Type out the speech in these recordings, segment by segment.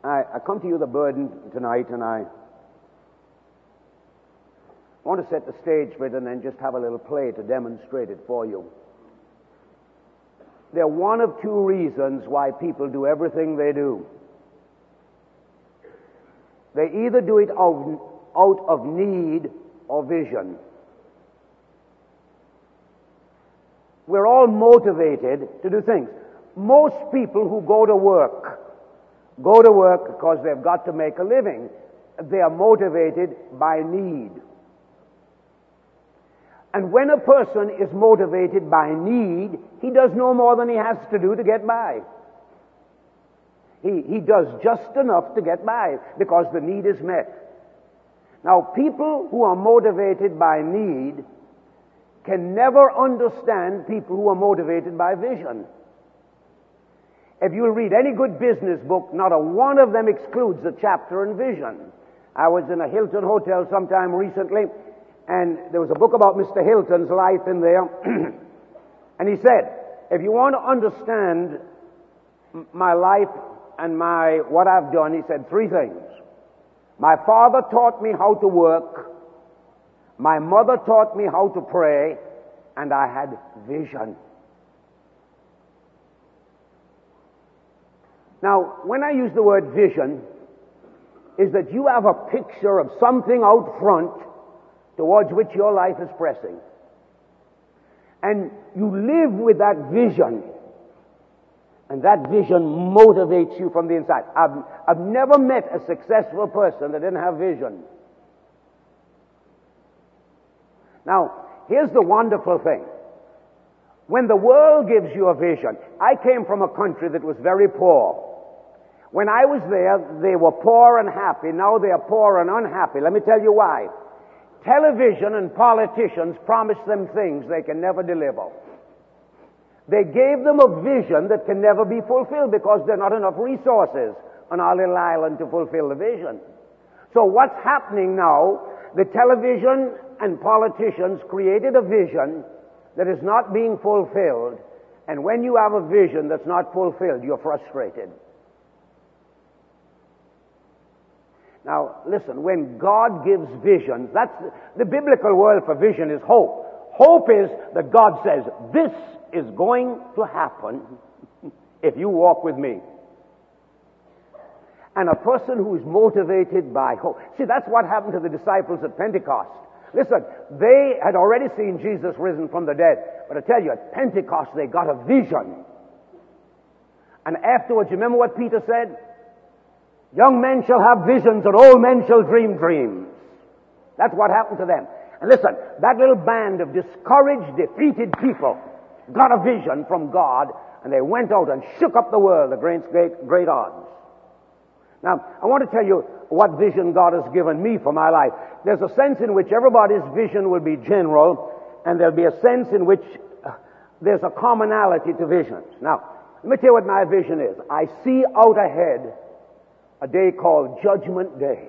I come to you with a burden tonight, and I want to set the stage for it and then just have a little play to demonstrate it for you. There are one of two reasons why people do everything they do. They either do it out of need or vision. We're all motivated to do things. Most people who go to work because they've got to make a living. They are motivated by need. And when a person is motivated by need, he does no more than he has to do to get by. He does just enough to get by because the need is met. Now, people who are motivated by need can never understand people who are motivated by vision. If you read any good business book, not a one of them excludes a chapter on vision. I was in a Hilton hotel sometime recently, and there was a book about Mr. Hilton's life in there. And he said, if you want to understand my life and what I've done, he said three things. My father taught me how to work, my mother taught me how to pray, and I had vision. Now, when I use the word vision, is that you have a picture of something out front towards which your life is pressing. And you live with that vision. And that vision motivates you from the inside. I've never met a successful person that didn't have vision. Now, here's the wonderful thing. When the world gives you a vision, I came from a country that was very poor. When I was there, they were poor and happy. Now they are poor and unhappy. Let me tell you why. Television and politicians promise them things they can never deliver. They gave them a vision that can never be fulfilled because there are not enough resources on our little island to fulfill the vision. So what's happening now, the television and politicians created a vision that is not being fulfilled, and when you have a vision that's not fulfilled, you're frustrated. Now, listen, when God gives visions, that's the biblical word for vision is hope. Hope is that God says, this is going to happen if you walk with me. And a person who is motivated by hope. See, that's what happened to the disciples at Pentecost. Listen, they had already seen Jesus risen from the dead. But I tell you, at Pentecost, they got a vision. And afterwards, you remember what Peter said? Young men shall have visions and old men shall dream dreams. That's what happened to them. And listen, that little band of discouraged, defeated people got a vision from God, and they went out and shook up the world against great odds. Now, I want to tell you what vision God has given me for my life. There's a sense in which everybody's vision will be general, and there'll be a sense in which there's a commonality to visions. Now, let me tell you what my vision is. I see out ahead a day called Judgment Day.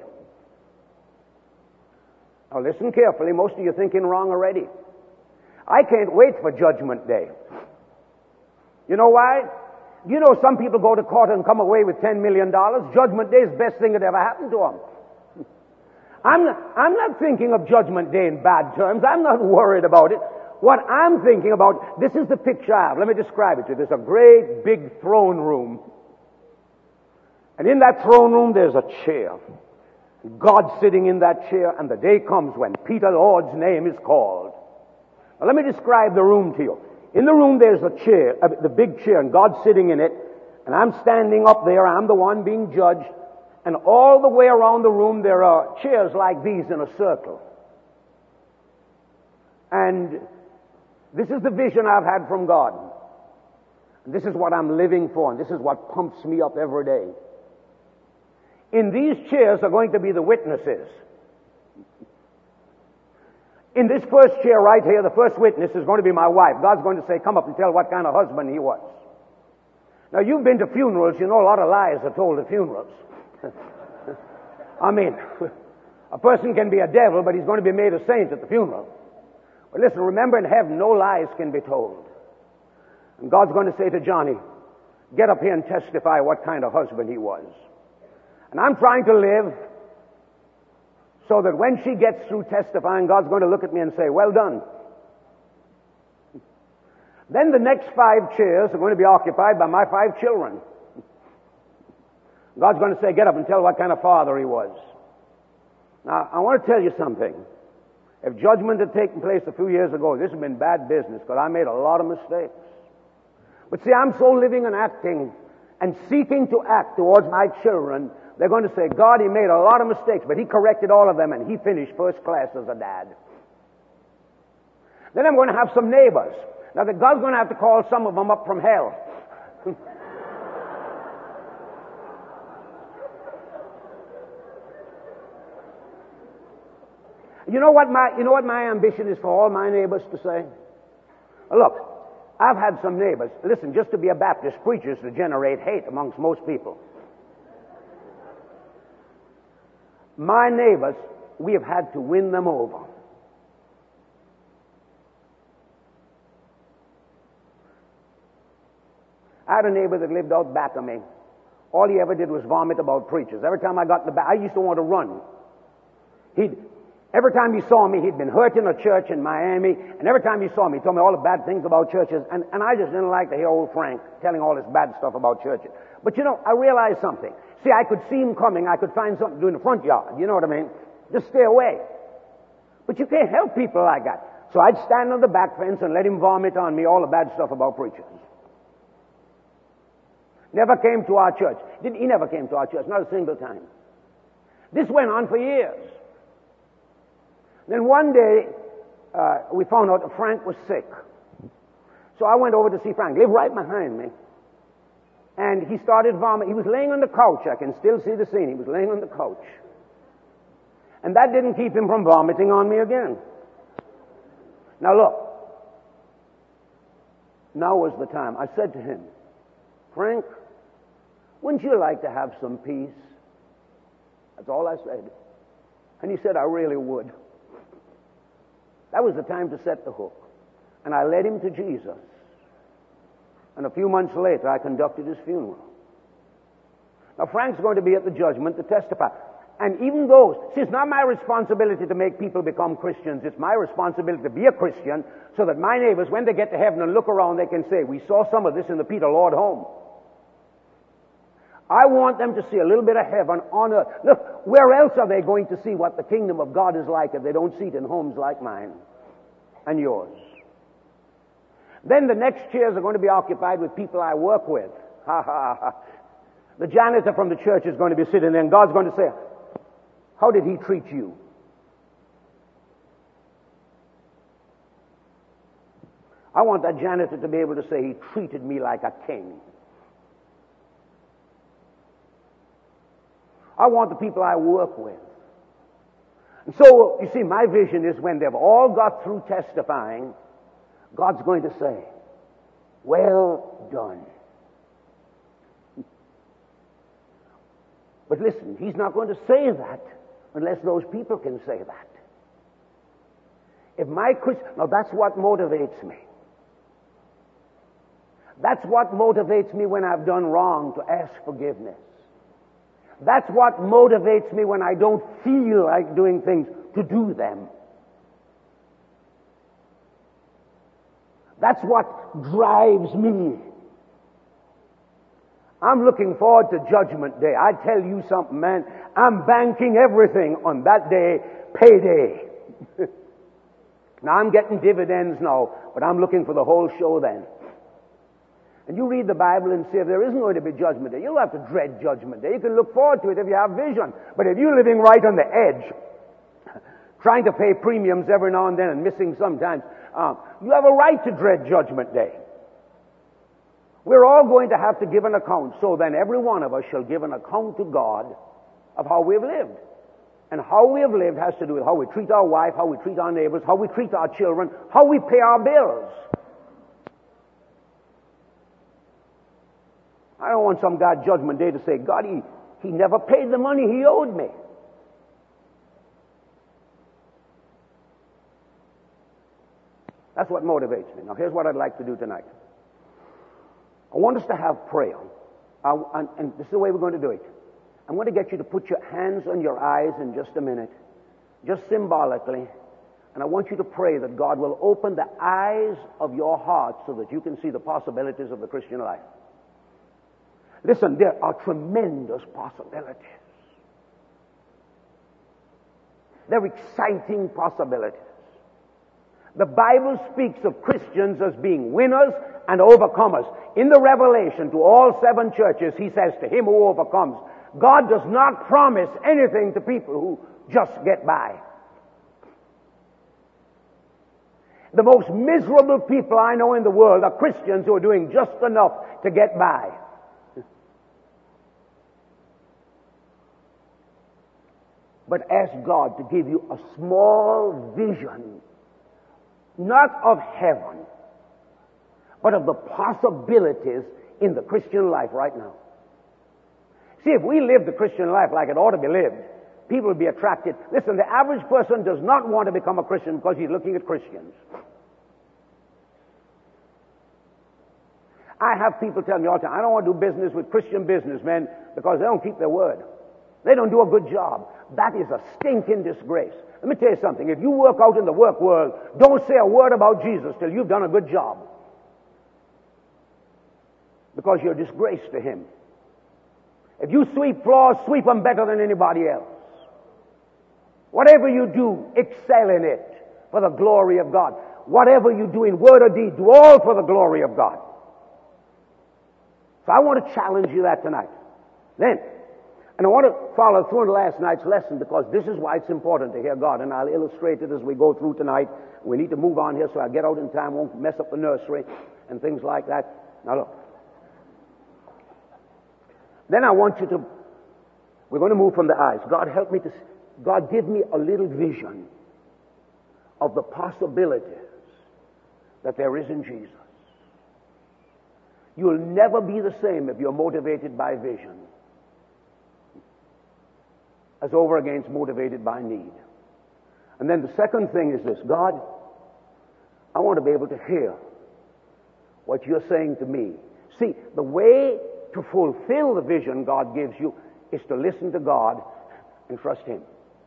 Now listen carefully, most of you are thinking wrong already. I can't wait for Judgment Day. You know why? You know some people go to court and come away with $10 million. Judgment Day is the best thing that ever happened to them. I'm not thinking of Judgment Day in bad terms. I'm not worried about it. What I'm thinking about, this is the picture I have. Let me describe it to you. There's a great big throne room. And in that throne room, there's a chair. God's sitting in that chair, and the day comes when Peter Lord's name is called. Now, let me describe the room to you. In the room, there's a chair, the big chair, and God's sitting in it, and I'm standing up there. I'm the one being judged, and all the way around the room, there are chairs like these in a circle. And this is the vision I've had from God. And this is what I'm living for, and this is what pumps me up every day. In these chairs are going to be the witnesses. In this first chair right here, the first witness is going to be my wife. God's going to say, come up and tell what kind of husband he was. Now, you've been to funerals. You know a lot of lies are told at funerals. I mean, a person can be a devil, but he's going to be made a saint at the funeral. But listen, remember in heaven, no lies can be told. And God's going to say to Johnny, get up here and testify what kind of husband he was. And I'm trying to live so that when she gets through testifying, God's going to look at me and say, well done. Then the next 5 chairs are going to be occupied by my 5 children. God's going to say, get up and tell what kind of father he was. Now, I want to tell you something. If judgment had taken place a few years ago, this would have been bad business, because I made a lot of mistakes. But see, I'm so living and acting and seeking to act towards my children, they're going to say, God, he made a lot of mistakes, but he corrected all of them, and he finished first class as a dad. Then I'm going to have some neighbors. Now, that God's going to have to call some of them up from hell. You know what my ambition is for all my neighbors to say? Look, I've had some neighbors. Listen, just to be a Baptist preacher is to generate hate amongst most people. My neighbors, we have had to win them over. I had a neighbor that lived out back of me. All he ever did was vomit about preachers. Every time I got in the back, I used to want to run. Every time he saw me, he'd been hurt in a church in Miami, and every time he saw me, he told me all the bad things about churches, and I just didn't like to hear old Frank telling all this bad stuff about churches. But you know, I realized something. See, I could see him coming, I could find something to do in the front yard, you know what I mean? Just stay away. But you can't help people like that. So I'd stand on the back fence and let him vomit on me all the bad stuff about preachers. Never came to our church. He never came to our church, not a single time. This went on for years. Then one day, we found out that Frank was sick. So I went over to see Frank. He lived right behind me. And he started vomiting. He was laying on the couch. I can still see the scene. He was laying on the couch. And that didn't keep him from vomiting on me again. Now look. Now was the time. I said to him, Frank, wouldn't you like to have some peace? That's all I said. And he said, I really would. That was the time to set the hook. And I led him to Jesus. And a few months later, I conducted his funeral. Now, Frank's going to be at the judgment to testify. And even those, see, it's not my responsibility to make people become Christians. It's my responsibility to be a Christian so that my neighbors, when they get to heaven and look around, they can say, we saw some of this in the Peter Lord home. I want them to see a little bit of heaven on earth. Look, where else are they going to see what the kingdom of God is like if they don't see it in homes like mine and yours? Then the next chairs are going to be occupied with people I work with. Ha ha ha. The janitor from the church is going to be sitting there, and God's going to say, how did he treat you? I want that janitor to be able to say, he treated me like a king. I want the people I work with. And so, you see, my vision is when they've all got through testifying, God's going to say, well done. But listen, he's not going to say that unless those people can say that. If my Christian, now that's what motivates me. That's what motivates me when I've done wrong, to ask forgiveness. That's what motivates me when I don't feel like doing things, to do them. That's what drives me. I'm looking forward to Judgment Day. I tell you something, man, I'm banking everything on that day, payday. Now, I'm getting dividends now, but I'm looking for the whole show then. And you read the Bible and see if there isn't going to be Judgment Day. You'll have to dread Judgment Day. You can look forward to it if you have vision. But if you're living right on the edge, trying to pay premiums every now and then and missing sometimes, you have a right to dread Judgment Day. We're all going to have to give an account. So then every one of us shall give an account to God of how we've lived. And how we have lived has to do with how we treat our wife, how we treat our neighbors, how we treat our children, how we pay our bills. I don't want some guy Judgment Day to say, God, he never paid the money he owed me. That's what motivates me. Now, here's what I'd like to do tonight. I want us to have prayer. And this is the way we're going to do it. I'm going to get you to put your hands on your eyes in just a minute, just symbolically. And I want you to pray that God will open the eyes of your heart so that you can see the possibilities of the Christian life. Listen, there are tremendous possibilities. They're exciting possibilities. The Bible speaks of Christians as being winners and overcomers. In the Revelation to all 7 churches, he says, to him who overcomes. God does not promise anything to people who just get by. The most miserable people I know in the world are Christians who are doing just enough to get by. But ask God to give you a small vision, not of heaven, but of the possibilities in the Christian life right now. See, if we live the Christian life like it ought to be lived, people will be attracted. Listen, the average person does not want to become a Christian because he's looking at Christians. I have people tell me all the time, I don't want to do business with Christian businessmen because they don't keep their word. They don't do a good job. That is a stinking disgrace. Let me tell you something. If you work out in the work world, don't say a word about Jesus till you've done a good job. Because you're a disgrace to him. If you sweep floors, sweep them better than anybody else. Whatever you do, excel in it for the glory of God. Whatever you do in word or deed, do all for the glory of God. So I want to challenge you that tonight. Then, and I want to follow through last night's lesson because this is why it's important to hear God, and I'll illustrate it as we go through tonight. We need to move on here so I get out in time, won't mess up the nursery and things like that. Now look. Then I want you to, we're going to move from the eyes. God help me to, God give me a little vision of the possibilities that there is in Jesus. You'll never be the same if you're motivated by vision as over against motivated by need. And then the second thing is this. God, I want to be able to hear what you're saying to me. See, the way to fulfill the vision God gives you is to listen to God and trust him.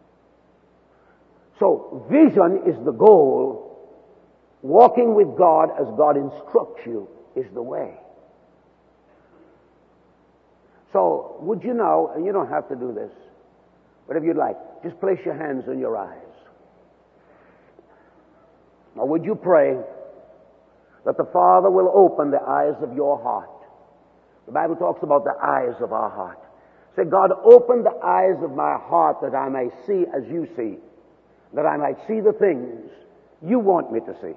So, vision is the goal. Walking with God as God instructs you is the way. So, would you now, and you don't have to do this, but if you'd like, just place your hands on your eyes. Now, would you pray that the Father will open the eyes of your heart? The Bible talks about the eyes of our heart. Say, God, open the eyes of my heart that I may see as you see, that I might see the things you want me to see.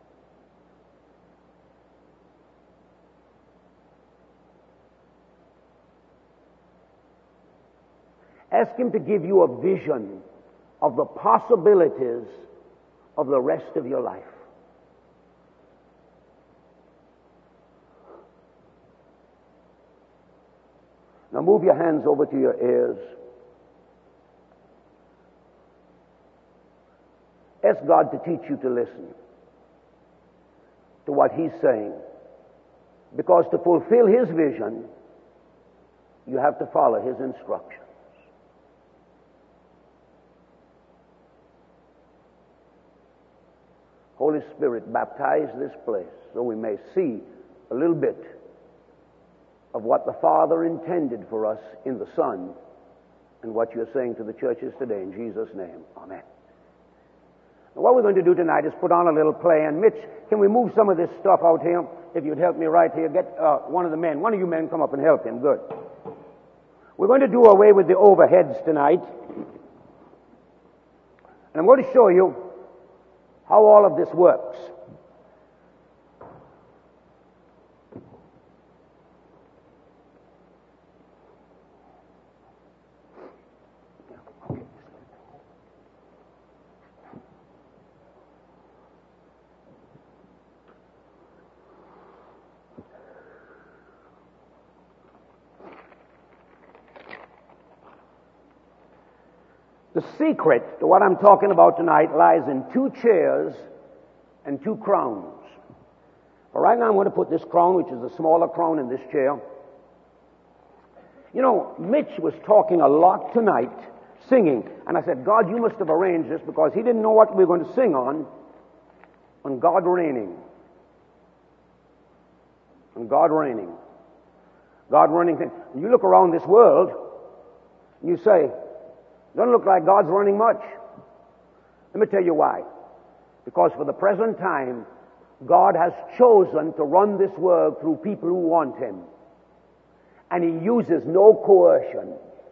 Ask him to give you a vision of the possibilities of the rest of your life. Now move your hands over to your ears. Ask God to teach you to listen to what he's saying. Because to fulfill his vision, you have to follow his instructions. Holy Spirit, baptize this place so we may see a little bit of what the Father intended for us in the Son and what you're saying to the churches today. In Jesus' name, amen. Now, what we're going to do tonight is put on a little play. And Mitch, can we move some of this stuff out here? If you'd help me right here. Get one of the men. One of you men come up and help him. Good. We're going to do away with the overheads tonight. And I'm going to show you how all of this works. The secret to what I'm talking about tonight lies in 2 chairs and 2 crowns. But right now I'm going to put this crown, which is the smaller crown, in this chair. You know, Mitch was talking a lot tonight, singing, and I said, God, you must have arranged this because he didn't know what we were going to sing on God reigning. On God reigning. God reigning. And you look around this world, and you say, doesn't look like God's running much. Let me tell you why. Because for the present time, God has chosen to run this world through people who want Him. And He uses no coercion.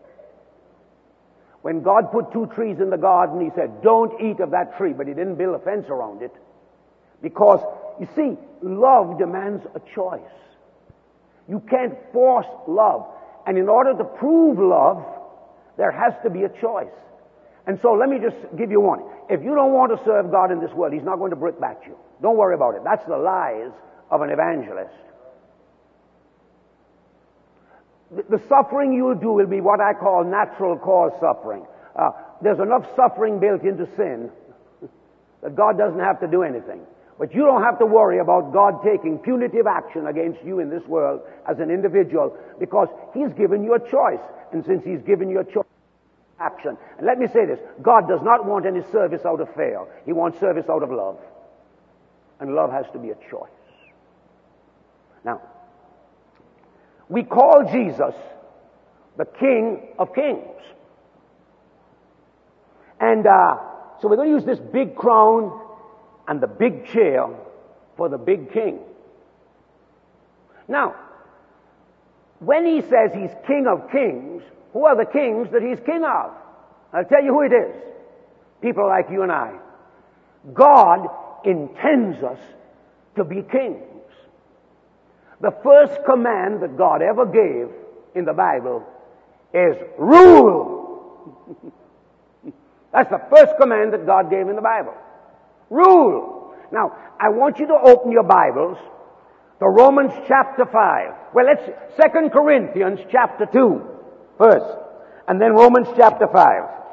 When God put 2 trees in the garden, He said, don't eat of that tree, but He didn't build a fence around it. Because, you see, love demands a choice. You can't force love. And in order to prove love, there has to be a choice. And so let me just give you one. If you don't want to serve God in this world, He's not going to brickbat you. Don't worry about it. That's the lies of an evangelist. The suffering you'll do will be what I call natural cause suffering. There's enough suffering built into sin that God doesn't have to do anything. But you don't have to worry about God taking punitive action against you in this world as an individual, because He's given you a choice. And since He's given you a choice, action. And let me say this, God does not want any service out of fear. He wants service out of love. And love has to be a choice. Now, we call Jesus the King of Kings. And so we're going to use this big crown and the big chair for the big king. Now, when He says He's King of Kings, who are the kings that He's king of? I'll tell you who it is. People like you and I. God intends us to be kings. The first command that God ever gave in the Bible is rule. That's the first command that God gave in the Bible. Rule. Now, I want you to open your Bibles to Romans chapter 5. Well, let's 2 Corinthians chapter 2 first, and then Romans chapter 5.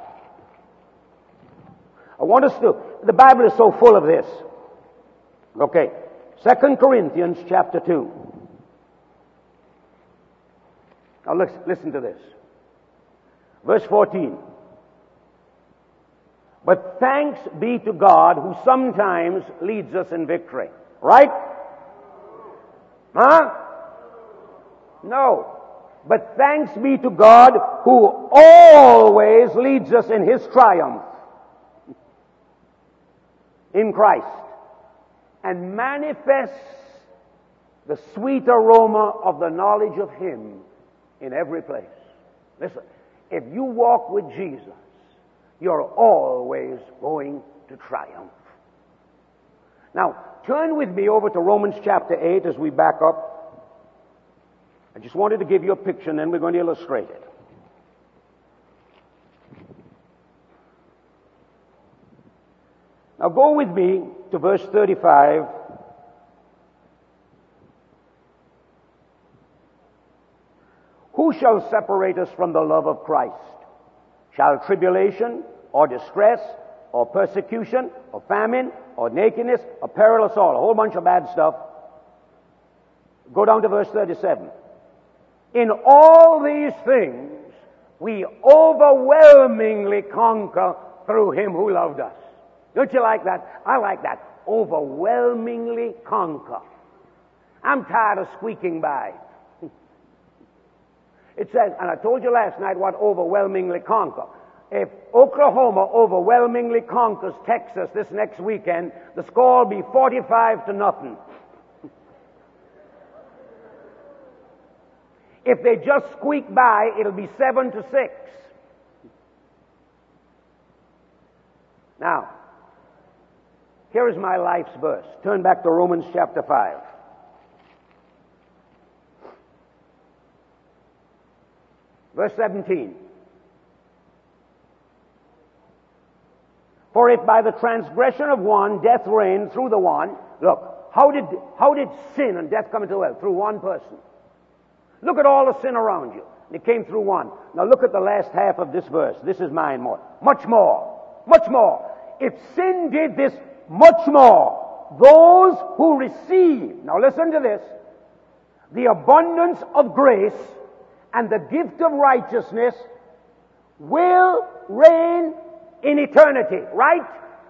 I want us to, the Bible is so full of this. Okay, 2 Corinthians chapter 2. Now listen to this. Verse 14. But thanks be to God who sometimes leads us in victory. Right? Huh? No. But thanks be to God who always leads us in His triumph in Christ and manifests the sweet aroma of the knowledge of Him in every place. Listen, if you walk with Jesus, you're always going to triumph. Now, turn with me over to Romans chapter 8 as we back up. I just wanted to give you a picture, and then we're going to illustrate it. Now go with me to verse 35. Who shall separate us from the love of Christ? Shall tribulation, or distress, or persecution, or famine, or nakedness, or peril, or sword, a whole bunch of bad stuff. Go down to verse 37. In all these things, we overwhelmingly conquer through Him who loved us. Don't you like that? I like that. Overwhelmingly conquer. I'm tired of squeaking by. It says, and I told you last night what overwhelmingly conquer. If Oklahoma overwhelmingly conquers Texas this next weekend, the score will be 45-0. If they just squeak by, it'll be 7-6. Now, here is my life's verse. Turn back to Romans chapter 5. Verse 17. For if by the transgression of one death reigned through the one, look, how did sin and death come into the world? Through one person. Look at all the sin around you. It came through one. Now look at the last half of this verse. This is mine more. Much more. Much more. If sin did this, much more. Those who receive, now listen to this, the abundance of grace and the gift of righteousness will reign in eternity. Right?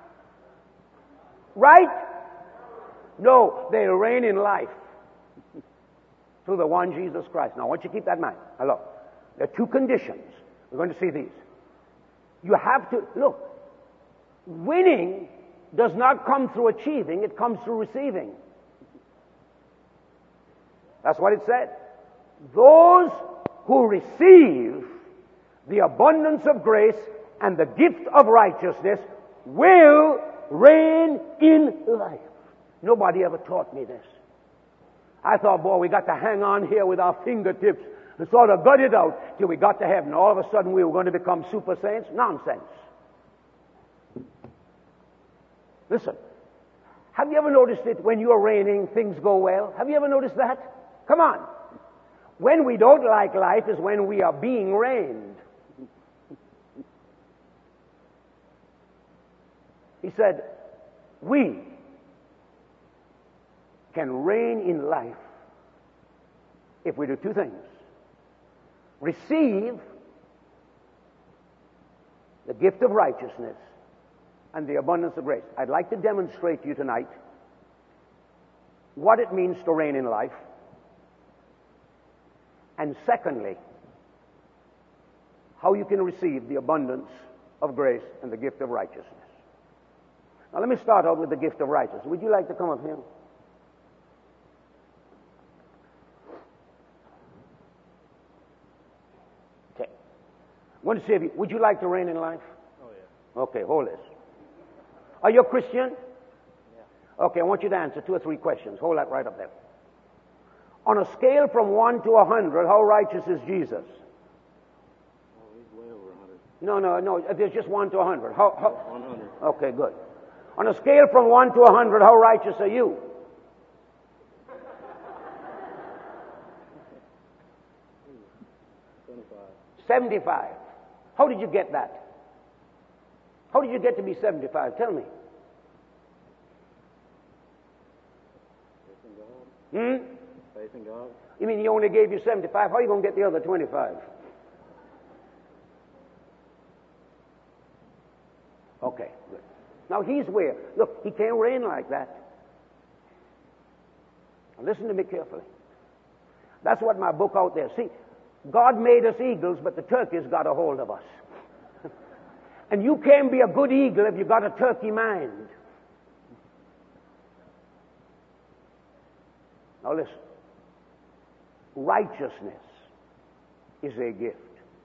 Right? No, they'll reign in life through the one Jesus Christ. Now, I want you to keep that in mind. Now, look, there are two conditions. We're going to see these. You have to, look, winning does not come through achieving, it comes through receiving. That's what it said. Those who receive the abundance of grace and the gift of righteousness will reign in life. Nobody ever taught me this. I thought, boy, we got to hang on here with our fingertips and sort of gut it out till we got to heaven. All of a sudden we were going to become super saints. Nonsense. Listen, have you ever noticed it when you're reigning, things go well? Have you ever noticed that? Come on. When we don't like life is when we are being reigned. He said, we can reign in life if we do two things. Receive the gift of righteousness and the abundance of grace. I'd like to demonstrate to you tonight what it means to reign in life. And secondly, how you can receive the abundance of grace and the gift of righteousness. Now let me start out with the gift of righteousness. Would you like to come up here? Okay. I want to see if you, would you like to reign in life? Oh, yeah. Okay, hold this. Are you a Christian? Yeah. Okay, I want you to answer 2 or 3 questions. Hold that right up there. On a scale from 1 to 100, how righteous is Jesus? Oh, he's way over 100. No. There's just 1 to 100. How? 100. Okay, good. On a scale from 1 to 100, how righteous are you? 75. 75. How did you get that? How did you get to be 75? Tell me. Faith in God. Faith in God. You mean he only gave you 75? How are you going to get the other 25? Okay, good. Now he's where? Look, he can't reign like that. Now listen to me carefully. That's what my book out there. See, God made us eagles, but the turkeys got a hold of us. And you can't be a good eagle if you've got a turkey mind. Now listen. Righteousness is a gift.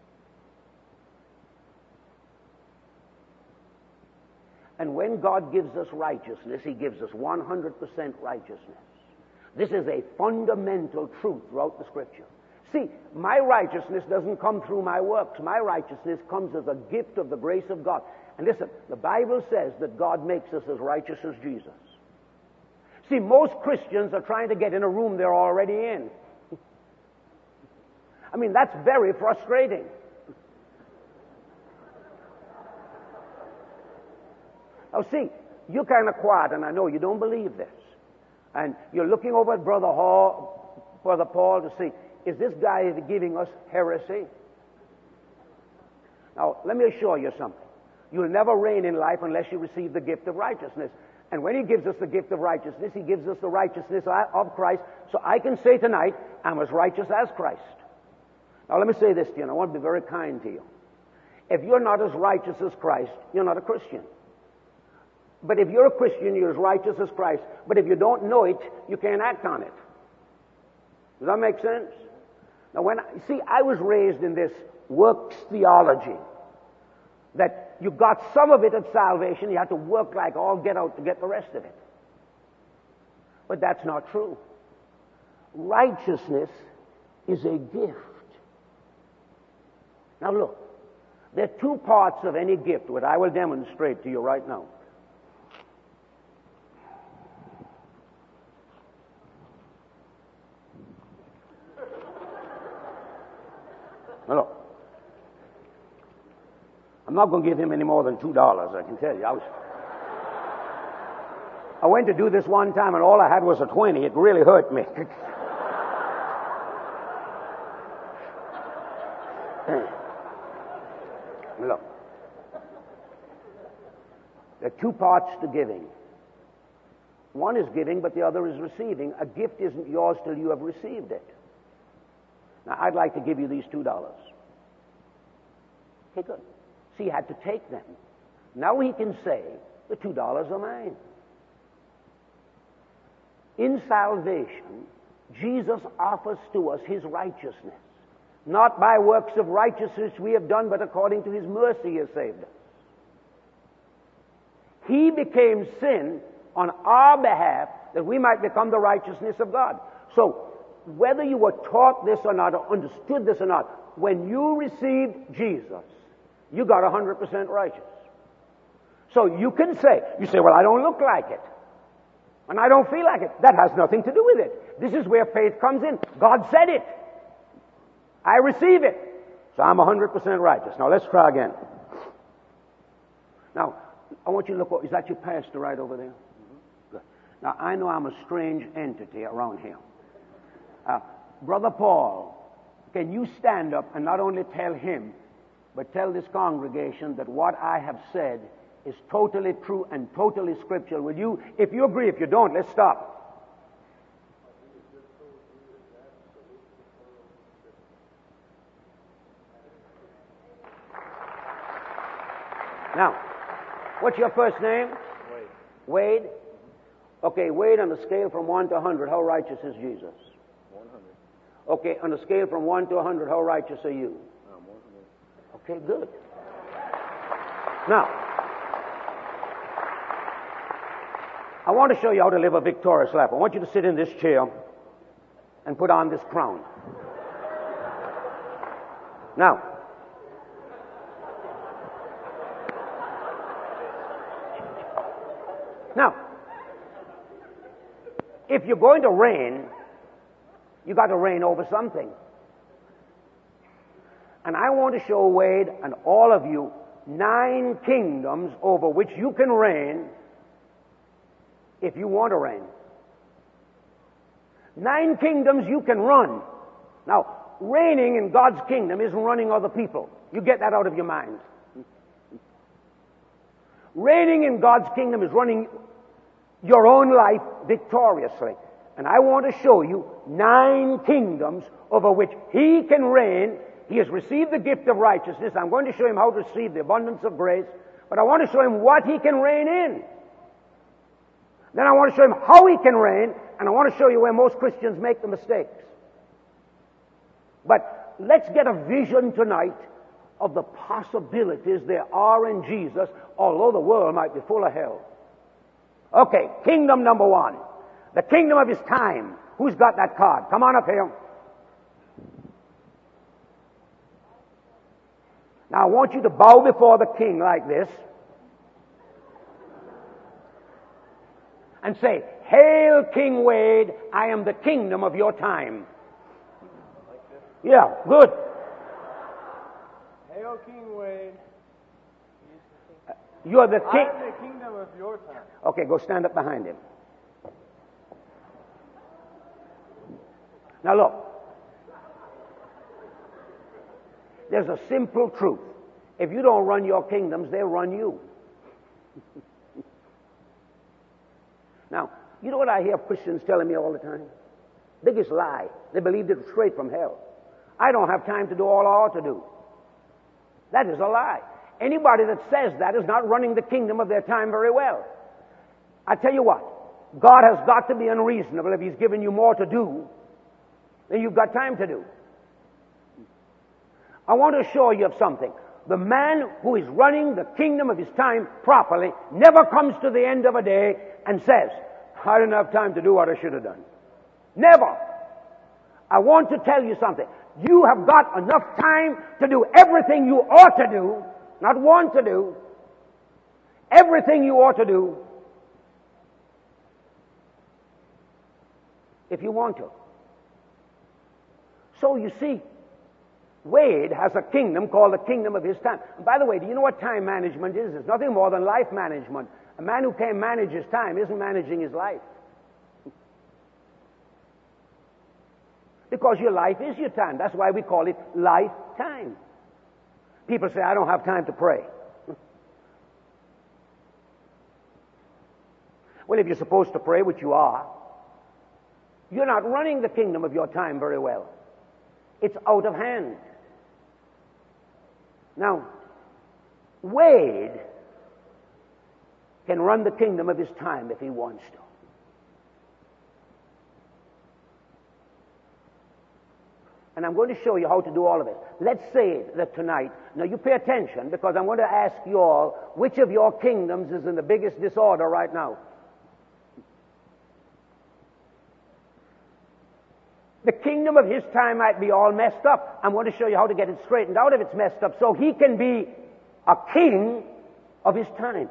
And when God gives us righteousness, he gives us 100% righteousness. This is a fundamental truth throughout the Scripture. See, my righteousness doesn't come through my works. My righteousness comes as a gift of the grace of God. And listen, the Bible says that God makes us as righteous as Jesus. See, most Christians are trying to get in a room they're already in. I mean, that's very frustrating. Now, see, you're kind of quiet, and I know you don't believe this. And you're looking over at Brother Paul to see, is this guy giving us heresy? Now, let me assure you something. You'll never reign in life unless you receive the gift of righteousness. And when he gives us the gift of righteousness, he gives us the righteousness of Christ. So I can say tonight, I'm as righteous as Christ. Now, let me say this to you, and I want to be very kind to you. If you're not as righteous as Christ, you're not a Christian. But if you're a Christian, you're as righteous as Christ. But if you don't know it, you can't act on it. Does that make sense? Now, I was raised in this works theology that you got some of it at salvation, you have to work like all get out to get the rest of it. But that's not true. Righteousness is a gift. Now look, there are 2 parts of any gift, which I will demonstrate to you right now. Now look, I'm not going to give him any more than $2, I can tell you. I went to do this one time, and all I had was a 20. It really hurt me. Look. There are two parts to giving. One is giving, but the other is receiving. A gift isn't yours till you have received it. Now, I'd like to give you these $2. Okay, good. See, he had to take them. Now he can say, the $2 are mine. In salvation, Jesus offers to us his righteousness. Not by works of righteousness we have done, but according to his mercy he has saved us. He became sin on our behalf that we might become the righteousness of God. So, whether you were taught this or not, or understood this or not, when you received Jesus, you got 100% righteous. So you can say, well, I don't look like it, and I don't feel like it. That has nothing to do with it. This is where faith comes in. God said it. I receive it. So I'm 100% righteous. Now let's try again. Now, I want you to look, is that your pastor right over there? Mm-hmm. Good. Now, I know I'm a strange entity around here. Brother Paul, can you stand up and not only tell him, but tell this congregation that what I have said is totally true and totally scriptural? Will you? If you agree, if you don't, let's stop. Now, what's your first name? Wade. Wade? Okay, Wade, on a scale from 1 to 100, how righteous is Jesus? 100. Okay, on a scale from 1 to 100, how righteous are you? 100. Okay, good. Now, I want to show you how to live a victorious life. I want you to sit in this chair and put on this crown. Now, if you're going to reign, you got to reign over something. And I want to show Wade and all of you 9 kingdoms over which you can reign if you want to reign. 9 kingdoms you can run. Now, reigning in God's kingdom isn't running other people. You get that out of your mind. Reigning in God's kingdom is running your own life victoriously. And I want to show you 9 kingdoms over which he can reign. He has received the gift of righteousness. I'm going to show him how to receive the abundance of grace, but I want to show him what he can reign in. Then I want to show him how he can reign, and I want to show you where most Christians make the mistakes. But let's get a vision tonight of the possibilities there are in Jesus, although the world might be full of hell. Okay, kingdom number 1. The kingdom of his time. Who's got that card? Come on up here. Now I want you to bow before the king like this and say, "Hail, King Wade, I am the kingdom of your time." Yeah, good. Hail, King Wade. You're the king. I am the kingdom of your time. Okay, go stand up behind him. Now look. There's a simple truth. If you don't run your kingdoms, they'll run you. Now, you know what I hear Christians telling me all the time? Biggest lie. They believed it straight from hell. I don't have time to do all I ought to do. That is a lie. Anybody that says that is not running the kingdom of their time very well. I tell you what, God has got to be unreasonable if he's given you more to do than you've got time to do. I want to assure you of something. The man who is running the kingdom of his time properly never comes to the end of a day and says, "I didn't have time to do what I should have done." Never. I want to tell you something. You have got enough time to do everything you ought to do, not want to do. Everything you ought to do if you want to. So you see, Wade has a kingdom called the kingdom of his time. And by the way, do you know what time management is? It's nothing more than life management. A man who can't manage his time isn't managing his life. Because your life is your time. That's why we call it lifetime. People say, I don't have time to pray. Well, if you're supposed to pray, which you are, you're not running the kingdom of your time very well. It's out of hand. Now, Wade can run the kingdom of his time if he wants to. And I'm going to show you how to do all of it. Let's say that tonight, now you pay attention, because I'm going to ask you all, which of your kingdoms is in the biggest disorder right now? The kingdom of his time might be all messed up. I'm going to show you how to get it straightened out if it's messed up, so he can be a king of his time.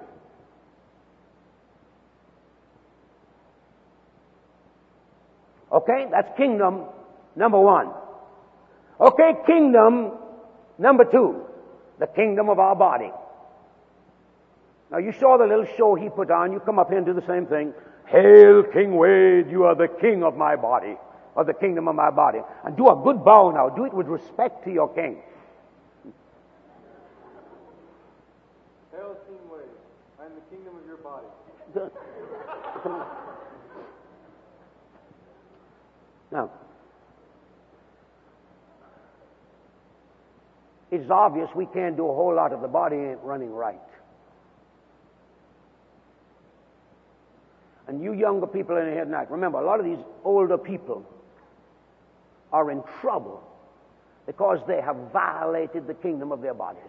Okay, that's kingdom number one. Okay, kingdom number two, the kingdom of our body. Now, you saw the little show he put on. You come up here and do the same thing. Hail, King Wade, you are the king of my body, or the kingdom of my body. And do a good bow now. Do it with respect to your king. Hail, King Wade, I am the kingdom of your body. Now, it's obvious we can't do a whole lot if the body ain't running right. And you younger people in here tonight, remember, a lot of these older people are in trouble because they have violated the kingdom of their bodies.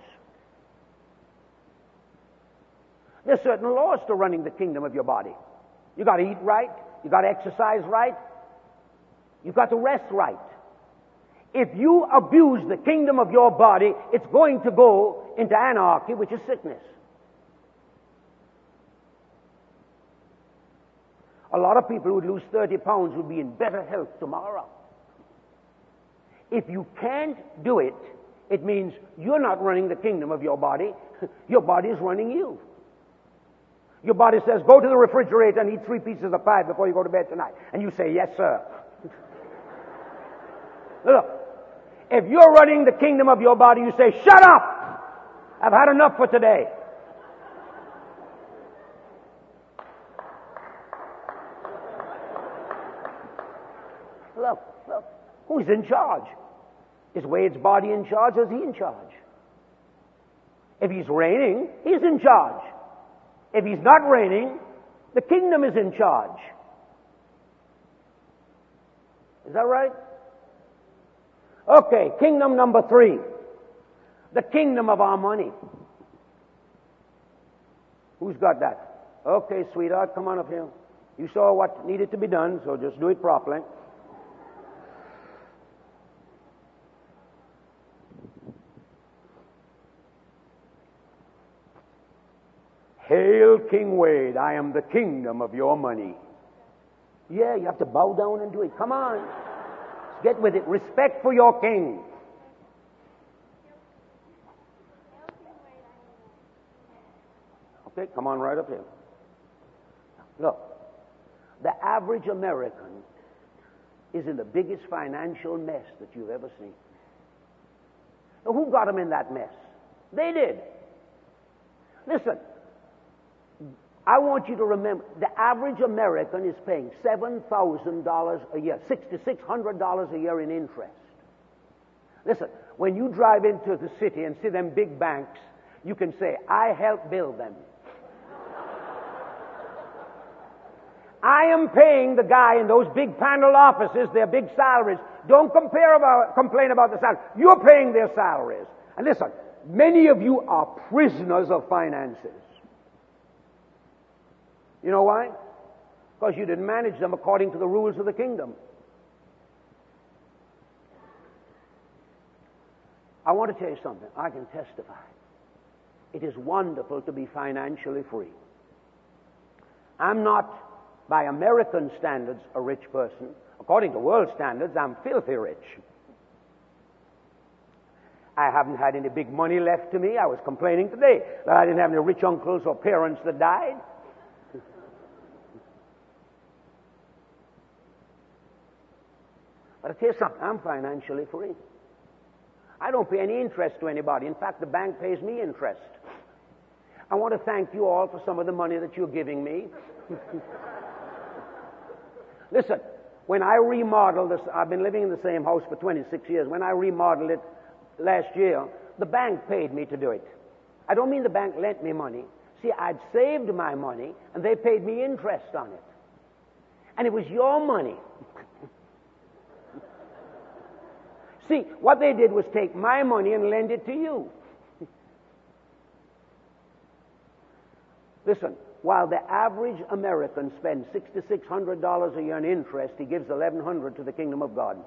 There's certain laws to running the kingdom of your body. You got to eat right. You got to exercise right. You've got to rest right. If you abuse the kingdom of your body, it's going to go into anarchy, which is sickness. A lot of people who would lose 30 pounds would be in better health tomorrow. If you can't do it, it means you're not running the kingdom of your body. Your body is running you. Your body says, go to the refrigerator and eat 3 pieces of pie before you go to bed tonight. And you say, yes, sir. Look, if you're running the kingdom of your body, you say, shut up! I've had enough for today. Look, who's in charge? Is Wade's body in charge, or is he in charge? If he's reigning, he's in charge. If he's not reigning, the kingdom is in charge. Is that right? Okay, kingdom number 3. The kingdom of our money. Who's got that? Okay, sweetheart, come on up here. You saw what needed to be done, so just do it properly. Hail, King Wade, I am the kingdom of your money. Yeah, you have to bow down and do it. Come on. Get with it. Respect for your king. Okay, come on right up here. Look, the average American is in the biggest financial mess that you've ever seen. Now, who got them in that mess? They did. Listen, I want you to remember, the average American is paying $7,000 a year, $6,600 a year in interest. Listen, when you drive into the city and see them big banks, you can say, I helped build them. I am paying the guy in those big panel offices their big salaries. Don't complain about the salary. You're paying their salaries. And listen, many of you are prisoners of finances. You know why? Because you didn't manage them according to the rules of the kingdom. I want to tell you something. I can testify. It is wonderful to be financially free. I'm not, by American standards, a rich person. According to world standards, I'm filthy rich. I haven't had any big money left to me. I was complaining today that I didn't have any rich uncles or parents that died. But I tell you something, I'm financially free. I don't pay any interest to anybody. In fact, the bank pays me interest. I want to thank you all for some of the money that you're giving me. Listen, when I remodeled this, I've been living in the same house for 26 years. When I remodeled it last year, the bank paid me to do it. I don't mean the bank lent me money. See, I'd saved my money, and they paid me interest on it. And it was your money. See, what they did was take my money and lend it to you. Listen, while the average American spends $6,600 a year in interest, he gives $1,100 to the kingdom of God.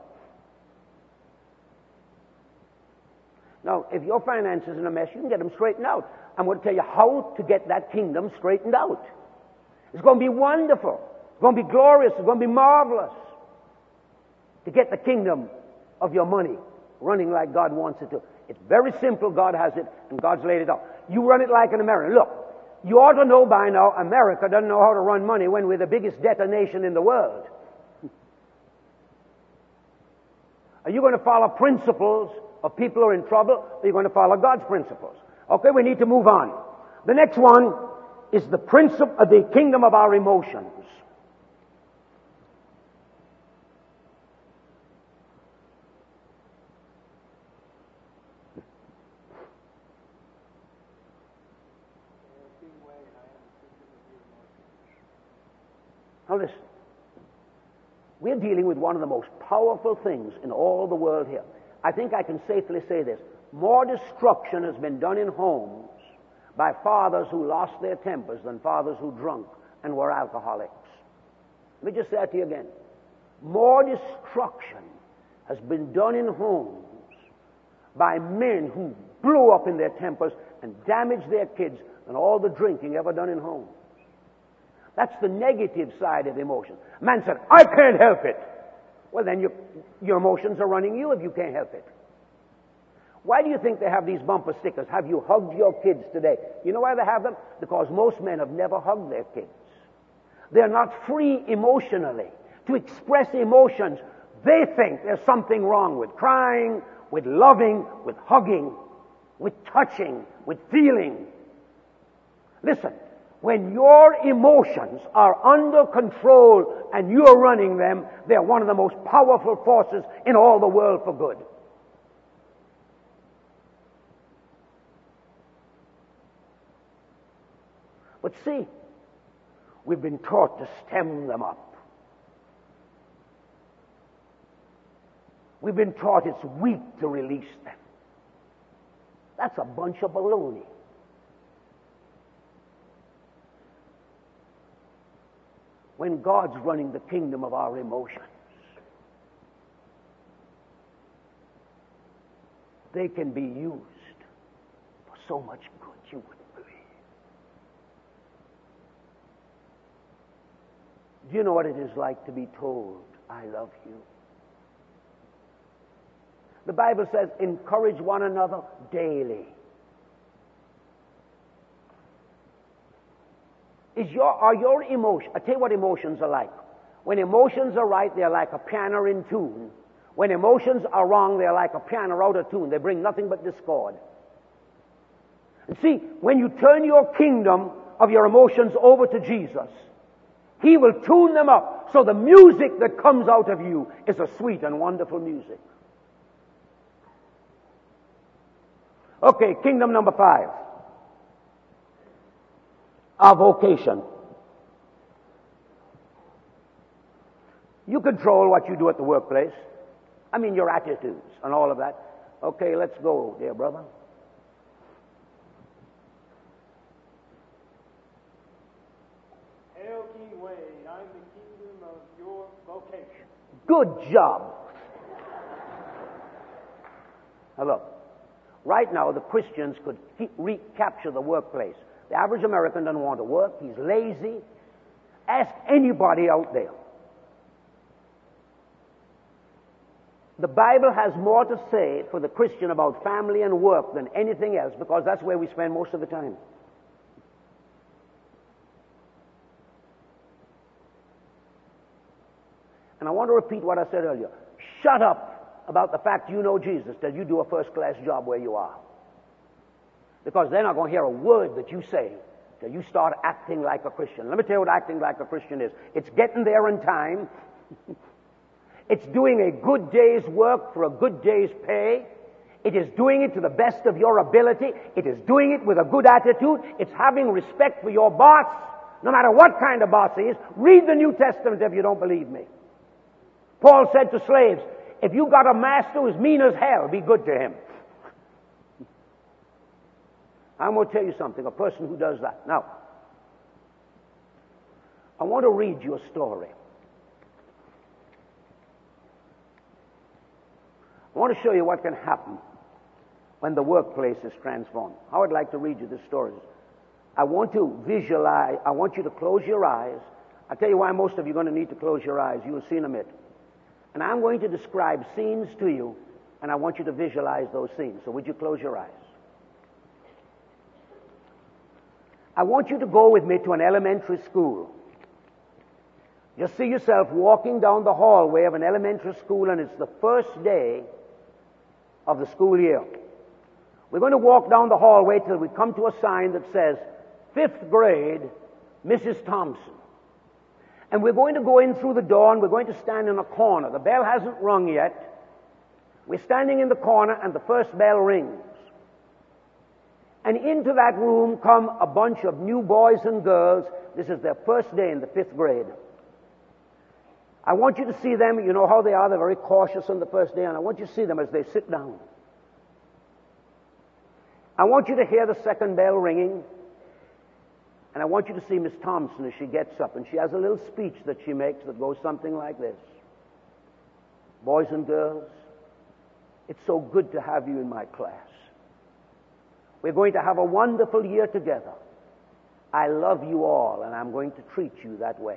Now, if your finances are in a mess, you can get them straightened out. I'm going to tell you how to get that kingdom straightened out. It's going to be wonderful. It's going to be glorious. It's going to be marvelous to get the kingdom of your money running like God wants it to. It's very simple. God has it, and God's laid it out. You run it like an American. Look, you ought to know by now America doesn't know how to run money when we're the biggest debtor nation in the world. Are you going to follow principles of people who are in trouble, or are you going to follow God's principles? Okay, we need to move on. The next one is the principle of the kingdom of our emotions. Now listen, we're dealing with one of the most powerful things in all the world here. I think I can safely say this. More destruction has been done in homes by fathers who lost their tempers than fathers who drunk and were alcoholics. Let me just say that to you again. More destruction has been done in homes by men who blew up in their tempers and damaged their kids than all the drinking ever done in homes. That's the negative side of emotion. A man said, I can't help it. Well, then your emotions are running you if you can't help it. Why do you think they have these bumper stickers? Have you hugged your kids today? You know why they have them? Because most men have never hugged their kids. They're not free emotionally to express emotions. They think there's something wrong with crying, with loving, with hugging, with touching, with feeling. Listen, when your emotions are under control and you're running them, they're one of the most powerful forces in all the world for good. But see, we've been taught to stem them up. We've been taught it's weak to release them. That's a bunch of baloney. When God's running the kingdom of our emotions, they can be used for so much good you wouldn't believe. Do you know what it is like to be told, I love you? The Bible says, encourage one another daily. Are your emotions, I tell you what emotions are like. When emotions are right, they're like a piano in tune. When emotions are wrong, they're like a piano out of tune. They bring nothing but discord. And see, when you turn your kingdom of your emotions over to Jesus, He will tune them up so the music that comes out of you is a sweet and wonderful music. Okay, kingdom number 5. Our vocation. You control what you do at the workplace. I mean, your attitudes and all of that. Okay, let's go, dear brother. Hail, King Wayne, I'm the kingdom of your vocation. Good job. Now look, right now the Christians could recapture the workplace. The average American doesn't want to work. He's lazy. Ask anybody out there. The Bible has more to say for the Christian about family and work than anything else because that's where we spend most of the time. And I want to repeat what I said earlier. Shut up about the fact you know Jesus till you do a first-class job where you are. Because they're not going to hear a word that you say till you start acting like a Christian. Let me tell you what acting like a Christian is. It's getting there in time. It's doing a good day's work for a good day's pay. It is doing it to the best of your ability. It is doing it with a good attitude. It's having respect for your boss, no matter what kind of boss he is. Read the New Testament if you don't believe me. Paul said to slaves, if you got a master who's mean as hell, be good to him. I'm going to tell you something, a person who does that. Now, I want to read you a story. I want to show you what can happen when the workplace is transformed. I would like to read you this story. I want to visualize, I want you to close your eyes. I'll tell you why most of you are going to need to close your eyes. You will see in a minute. And I'm going to describe scenes to you, and I want you to visualize those scenes. So would you close your eyes? I want you to go with me to an elementary school. Just see yourself walking down the hallway of an elementary school, and it's the first day of the school year. We're going to walk down the hallway till we come to a sign that says, 5th grade, Mrs. Thompson. And we're going to go in through the door, and we're going to stand in a corner. The bell hasn't rung yet. We're standing in the corner, and the first bell rings. And into that room come a bunch of new boys and girls. This is their first day in the 5th grade. I want you to see them. You know how they are. They're very cautious on the first day, and I want you to see them as they sit down. I want you to hear the second bell ringing, and I want you to see Miss Thompson as she gets up, and she has a little speech that she makes that goes something like this. Boys and girls, it's so good to have you in my class. We're going to have a wonderful year together. I love you all, and I'm going to treat you that way.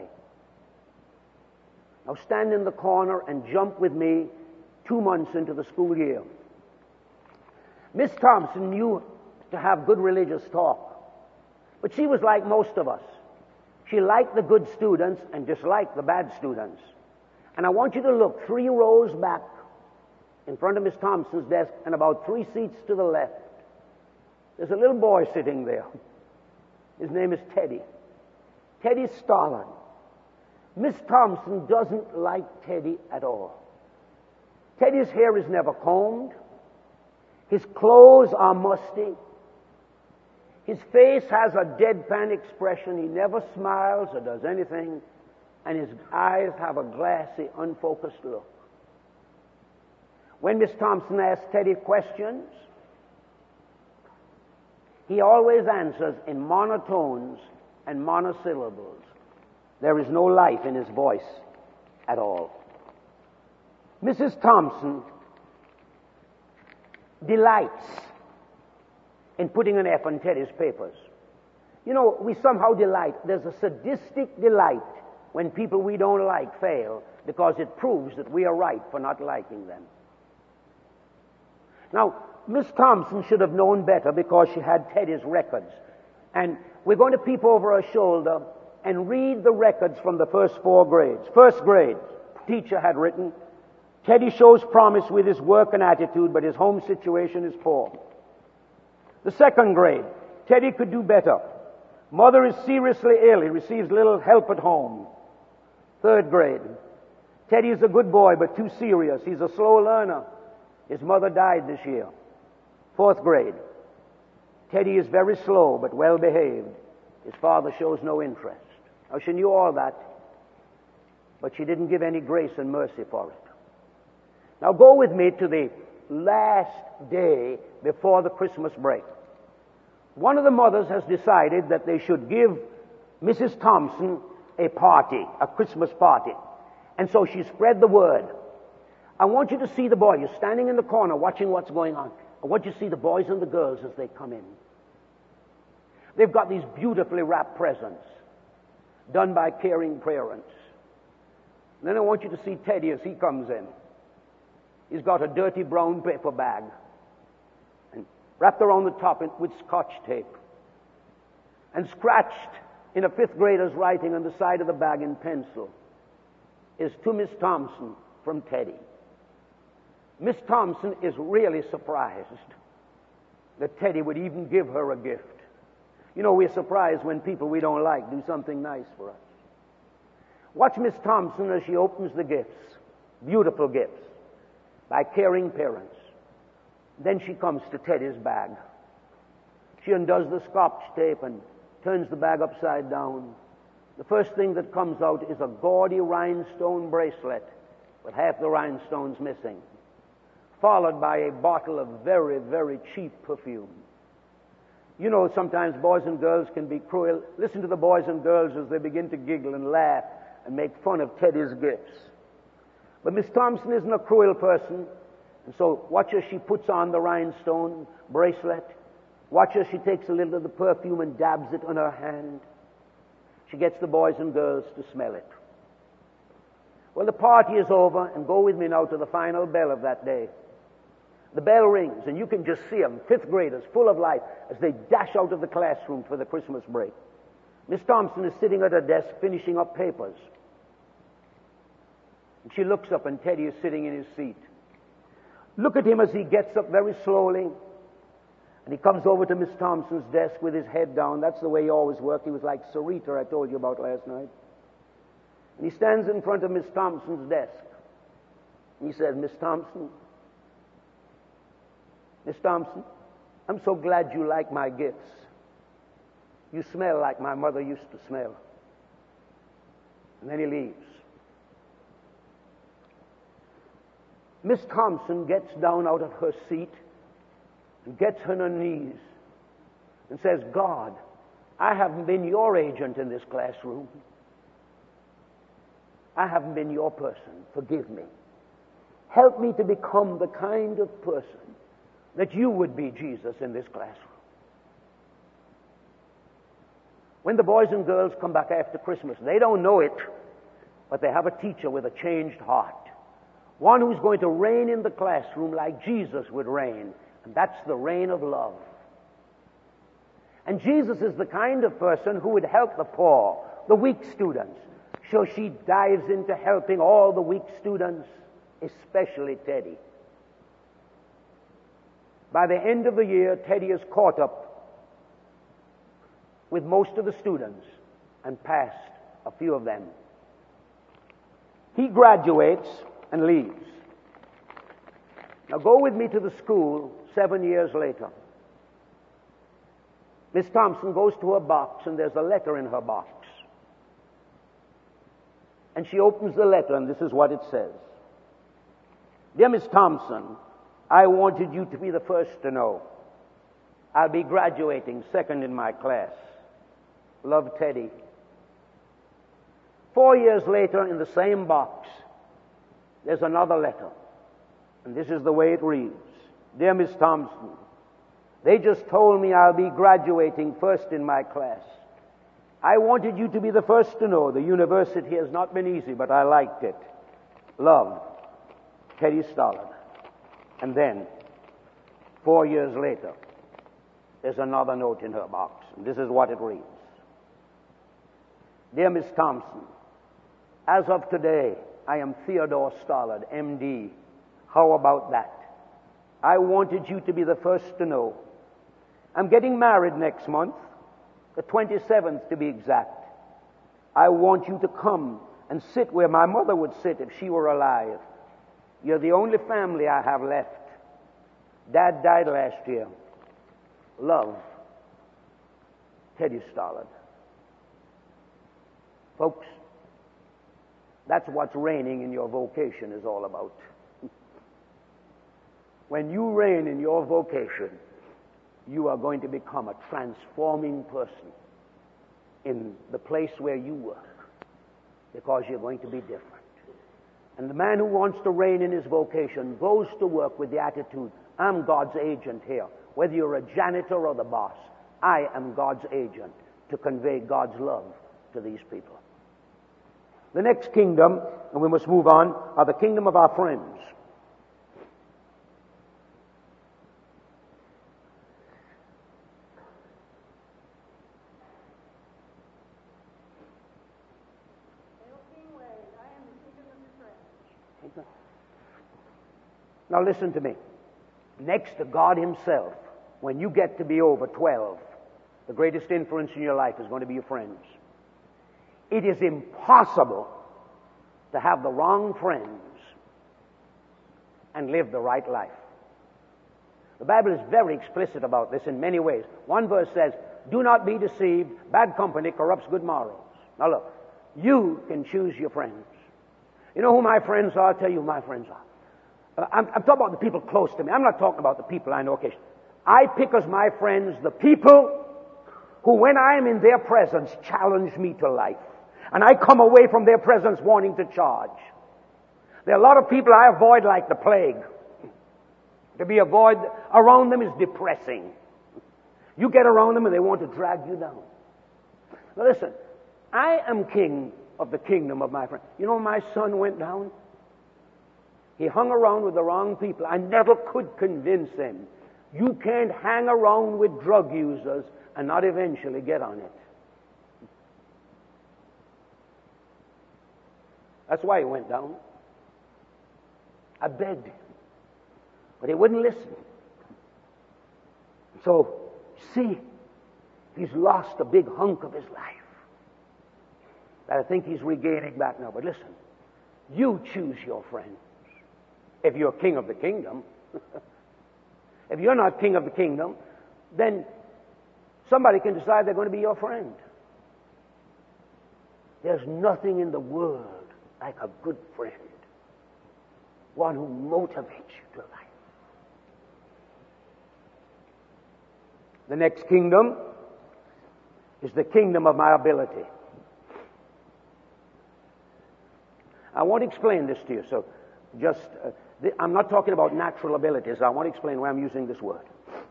Now stand in the corner and jump with me 2 months into the school year. Miss Thompson knew to have good religious talk, but she was like most of us. She liked the good students and disliked the bad students. And I want you to look 3 rows back in front of Miss Thompson's desk and about 3 seats to the left. There's a little boy sitting there. His name is Teddy. Teddy's stolid. Miss Thompson doesn't like Teddy at all. Teddy's hair is never combed. His clothes are musty. His face has a deadpan expression. He never smiles or does anything. And his eyes have a glassy, unfocused look. When Miss Thompson asks Teddy questions, he always answers in monotones and monosyllables. There is no life in his voice at all. Mrs. Thompson delights in putting an F on Teddy's papers. You know, we somehow delight. There's a sadistic delight when people we don't like fail, because it proves that we are right for not liking them. Now, Miss Thompson should have known better because she had Teddy's records. And we're going to peep over her shoulder and read the records from the first 4 grades. First grade, teacher had written, Teddy shows promise with his work and attitude, but his home situation is poor. The second grade, Teddy could do better. Mother is seriously ill. He receives little help at home. Third grade, Teddy is a good boy, but too serious. He's a slow learner. His mother died this year. Fourth grade, Teddy is very slow, but well behaved. His father shows no interest. Now, she knew all that, but she didn't give any grace and mercy for it. Now, go with me to the last day before the Christmas break. One of the mothers has decided that they should give Mrs. Thompson a party, a Christmas party. And so she spread the word. I want you to see the boy. You're standing in the corner watching what's going on. I want you to see the boys and the girls as they come in. They've got these beautifully wrapped presents done by caring parents. And then I want you to see Teddy as he comes in. He's got a dirty brown paper bag and wrapped around the top with Scotch tape and scratched in a 5th grader's writing on the side of the bag in pencil is to Miss Thompson from Teddy. Miss Thompson is really surprised that Teddy would even give her a gift. You know, we're surprised when people we don't like do something nice for us. Watch Miss Thompson as she opens the gifts, beautiful gifts, by caring parents. Then she comes to Teddy's bag. She undoes the scotch tape and turns the bag upside down. The first thing that comes out is a gaudy rhinestone bracelet with half the rhinestones missing, followed by a bottle of very, very cheap perfume. You know, sometimes boys and girls can be cruel. Listen to the boys and girls as they begin to giggle and laugh and make fun of Teddy's gifts. But Miss Thompson isn't a cruel person, and so watch as she puts on the rhinestone bracelet. Watch as she takes a little of the perfume and dabs it on her hand. She gets the boys and girls to smell it. Well, the party is over, and go with me now to the final bell of that day. The bell rings, and you can just see them, fifth graders, full of life, as they dash out of the classroom for the Christmas break. Miss Thompson is sitting at her desk finishing up papers. And she looks up, and Teddy is sitting in his seat. Look at him as he gets up very slowly, and he comes over to Miss Thompson's desk with his head down. That's the way he always worked. He was like Sarita I told you about last night. And he stands in front of Miss Thompson's desk. And he says, Miss Thompson, I'm so glad you like my gifts. You smell like my mother used to smell. And then he leaves. Miss Thompson gets down out of her seat and gets on her knees and says, God, I haven't been your agent in this classroom. I haven't been your person. Forgive me. Help me to become the kind of person that you would be, Jesus, in this classroom. When the boys and girls come back after Christmas, they don't know it, but they have a teacher with a changed heart. One who's going to reign in the classroom like Jesus would reign, and that's the reign of love. And Jesus is the kind of person who would help the poor, the weak students. So she dives into helping all the weak students, especially Teddy. By the end of the year, Teddy is caught up with most of the students and passed a few of them. He graduates and leaves. Now go with me to the school 7 years later. Miss Thompson goes to her box, and there's a letter in her box. And she opens the letter, and this is what it says. Dear Miss Thompson, I wanted you to be the first to know. I'll be graduating second in my class. Love, Teddy. 4 years later, in the same box, there's another letter. And this is the way it reads. Dear Miss Thompson, they just told me I'll be graduating first in my class. I wanted you to be the first to know. The university has not been easy, but I liked it. Love, Teddy Stollard. And then, 4 years later, there's another note in her box. And this is what it reads. Dear Miss Thompson, as of today, I am Theodore Stollard, M.D. How about that? I wanted you to be the first to know. I'm getting married next month, the 27th to be exact. I want you to come and sit where my mother would sit if she were alive. You're the only family I have left. Dad died last year. Love, Teddy Stollard. Folks, that's what's reigning in your vocation is all about. When you reign in your vocation, you are going to become a transforming person in the place where you work, because you're going to be different. And the man who wants to reign in his vocation goes to work with the attitude, I'm God's agent here. Whether you're a janitor or the boss, I am God's agent to convey God's love to these people. The next kingdom, and we must move on, are the kingdom of our friends. Now listen to me. Next to God himself, when you get to be over 12, the greatest influence in your life is going to be your friends. It is impossible to have the wrong friends and live the right life. The Bible is very explicit about this in many ways. One verse says, do not be deceived, bad company corrupts good morals. Now look, you can choose your friends. You know who my friends are? I'll tell you who my friends are. I'm talking about the people close to me. I'm not talking about the people I know occasionally. I pick as my friends the people who, when I am in their presence, challenge me to life. And I come away from their presence wanting to charge. There are a lot of people I avoid like the plague. To be avoided around them is depressing. You get around them and they want to drag you down. Now listen, I am king of the kingdom of my friend. You know, my son went down. He hung around with the wrong people. I never could convince him. You can't hang around with drug users and not eventually get on it. That's why he went down. I begged him, but he wouldn't listen. So, see, he's lost a big hunk of his life that I think he's regaining back now. But listen, you choose your friends. If you're king of the kingdom, if you're not king of the kingdom, then somebody can decide they're going to be your friend. There's nothing in the world like a good friend, one who motivates you to life. The next kingdom is the kingdom of my ability. I want to explain this to you, so just, I'm not talking about natural abilities. I want to explain why I'm using this word.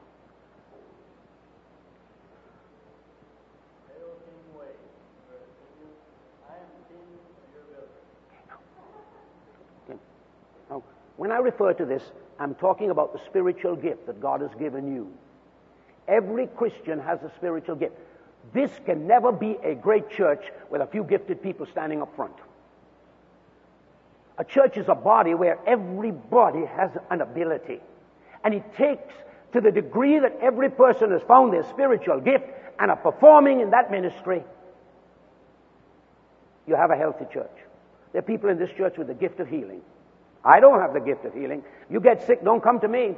Now, when I refer to this, I'm talking about the spiritual gift that God has given you. Every Christian has a spiritual gift. This can never be a great church with a few gifted people standing up front. A church is a body where everybody has an ability. And it takes, to the degree that every person has found their spiritual gift and are performing in that ministry, you have a healthy church. There are people in this church with the gift of healing. I don't have the gift of healing. You get sick, don't come to me.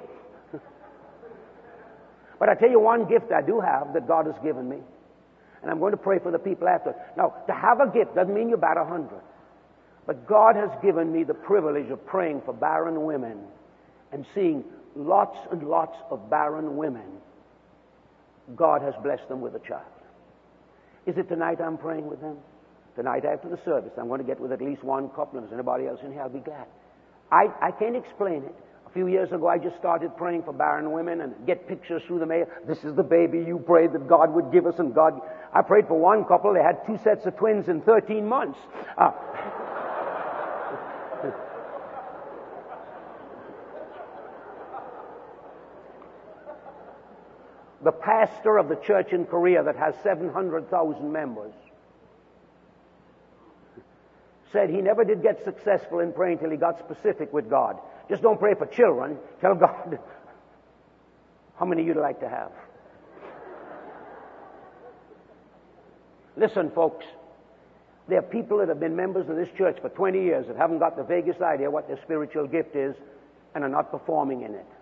But I tell you one gift I do have that God has given me. And I'm going to pray for the people after. Now, to have a gift doesn't mean you're about 100. But God has given me the privilege of praying for barren women and seeing lots and lots of barren women. God has blessed them with a child. Is it tonight I'm praying with them? Tonight after the service, I'm going to get with at least one couple, and if there's anybody else in here, I'll be glad. I can't explain it. A few years ago, I just started praying for barren women and get pictures through the mail. This is the baby you prayed that God would give us, and God... I prayed for one couple. They had 2 sets of twins in 13 months. The pastor of the church in Korea that has 700,000 members said he never did get successful in praying till he got specific with God. Just don't pray for children. Tell God how many you'd like to have. Listen, folks, there are people that have been members of this church for 20 years that haven't got the vaguest idea what their spiritual gift is and are not performing in it.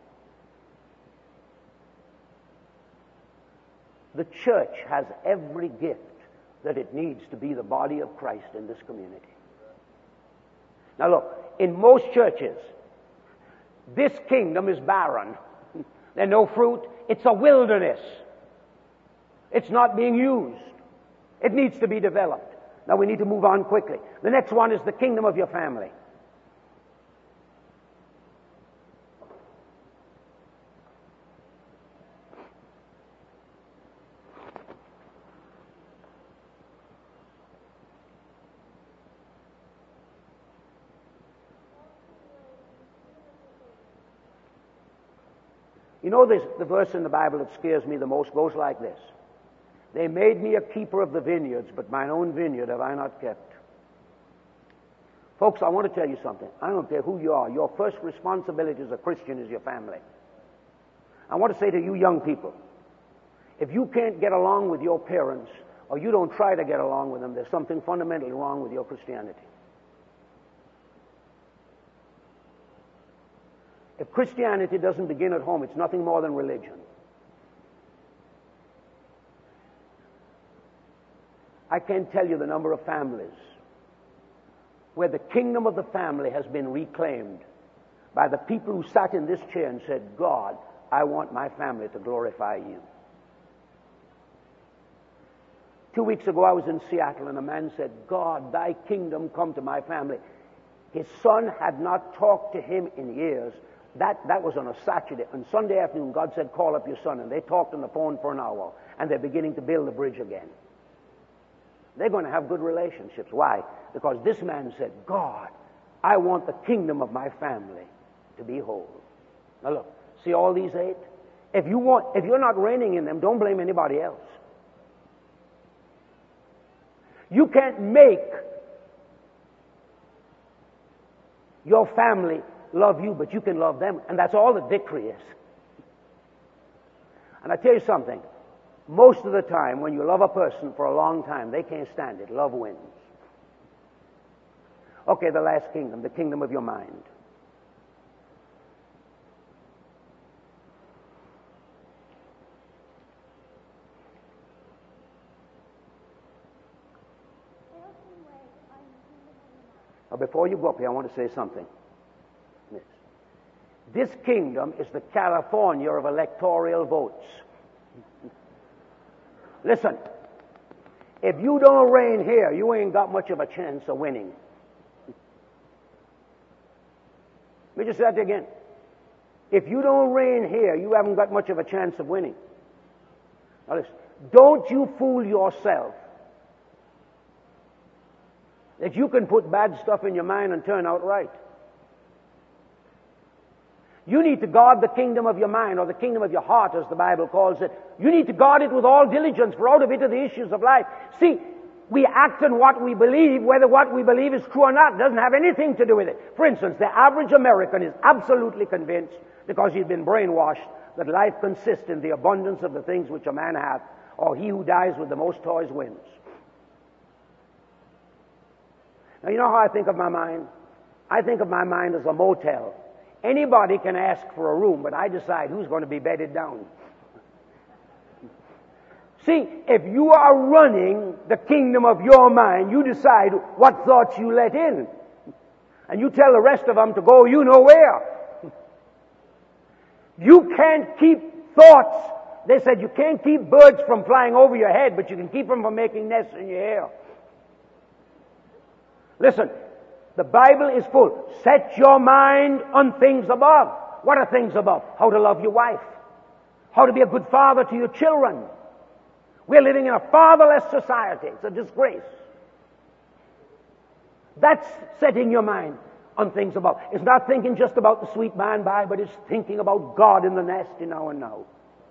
The church has every gift that it needs to be the body of Christ in this community. Now look, in most churches, this kingdom is barren. There's no fruit. It's a wilderness. It's not being used. It needs to be developed. Now we need to move on quickly. The next one is the kingdom of your family. You know, the verse in the Bible that scares me the most goes like this. They made me a keeper of the vineyards, but mine own vineyard have I not kept. Folks, I want to tell you something. I don't care who you are. Your first responsibility as a Christian is your family. I want to say to you young people, if you can't get along with your parents, or you don't try to get along with them, there's something fundamentally wrong with your Christianity. If Christianity doesn't begin at home, it's nothing more than religion. I can't tell you the number of families where the kingdom of the family has been reclaimed by the people who sat in this chair and said, God, I want my family to glorify you. 2 weeks ago I was in Seattle and a man said, God, thy kingdom come to my family. His son had not talked to him in years. That was on a Saturday. On Sunday afternoon, God said, call up your son. And they talked on the phone for an hour. And they're beginning to build the bridge again. They're going to have good relationships. Why? Because this man said, God, I want the kingdom of my family to be whole. Now look, see all these 8? If you're not reigning in them, don't blame anybody else. You can't make your family love you, but you can love them. And that's all that victory is. And I tell you something. Most of the time, when you love a person for a long time, they can't stand it. Love wins. Okay, the last kingdom, the kingdom of your mind. Now, before you go up here, I want to say something. This kingdom is the California of electoral votes. Listen, if you don't reign here, you ain't got much of a chance of winning. Let me just say that again. If you don't reign here, you haven't got much of a chance of winning. Now listen, don't you fool yourself that you can put bad stuff in your mind and turn out right. You need to guard the kingdom of your mind, or the kingdom of your heart, as the Bible calls it. You need to guard it with all diligence, for out of it are the issues of life. See, we act on what we believe, whether what we believe is true or not. It doesn't have anything to do with it. For instance, the average American is absolutely convinced, because he's been brainwashed, that life consists in the abundance of the things which a man hath, or he who dies with the most toys wins. Now, you know how I think of my mind? I think of my mind as a motel. Anybody can ask for a room, but I decide who's going to be bedded down. See, if you are running the kingdom of your mind, you decide what thoughts you let in. And you tell the rest of them to go you know where. You can't keep thoughts. They said you can't keep birds from flying over your head, but you can keep them from making nests in your hair. Listen, the Bible is full. Set your mind on things above. What are things above? How to love your wife. How to be a good father to your children. We're living in a fatherless society. It's a disgrace. That's setting your mind on things above. It's not thinking just about the sweet by and by, but it's thinking about God in the nasty now and now.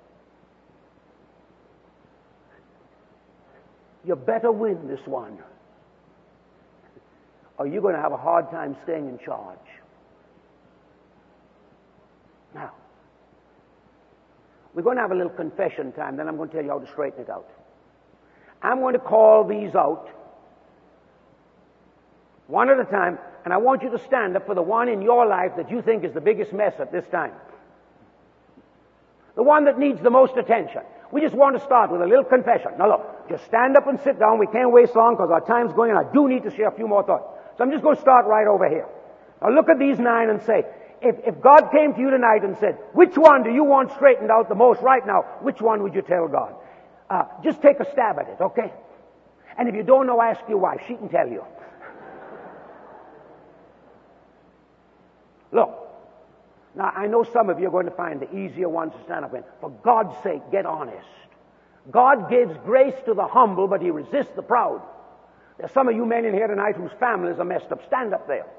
You better win this one, or you're going to have a hard time staying in charge. Now, we're going to have a little confession time, then I'm going to tell you how to straighten it out. I'm going to call these out one at a time, and I want you to stand up for the one in your life that you think is the biggest mess at this time. The one that needs the most attention. We just want to start with a little confession. Now look, just stand up and sit down. We can't waste long because our time's going, and I do need to share a few more thoughts. So I'm just going to start right over here. Now look at these 9 and say, if God came to you tonight and said, which one do you want straightened out the most right now, which one would you tell God? Just take a stab at it, okay? And if you don't know, ask your wife. She can tell you. Look, now I know some of you are going to find the easier ones to stand up in. For God's sake, get honest. God gives grace to the humble, but He resists the proud. There's some of you men in here tonight whose families are messed up. Stand up there.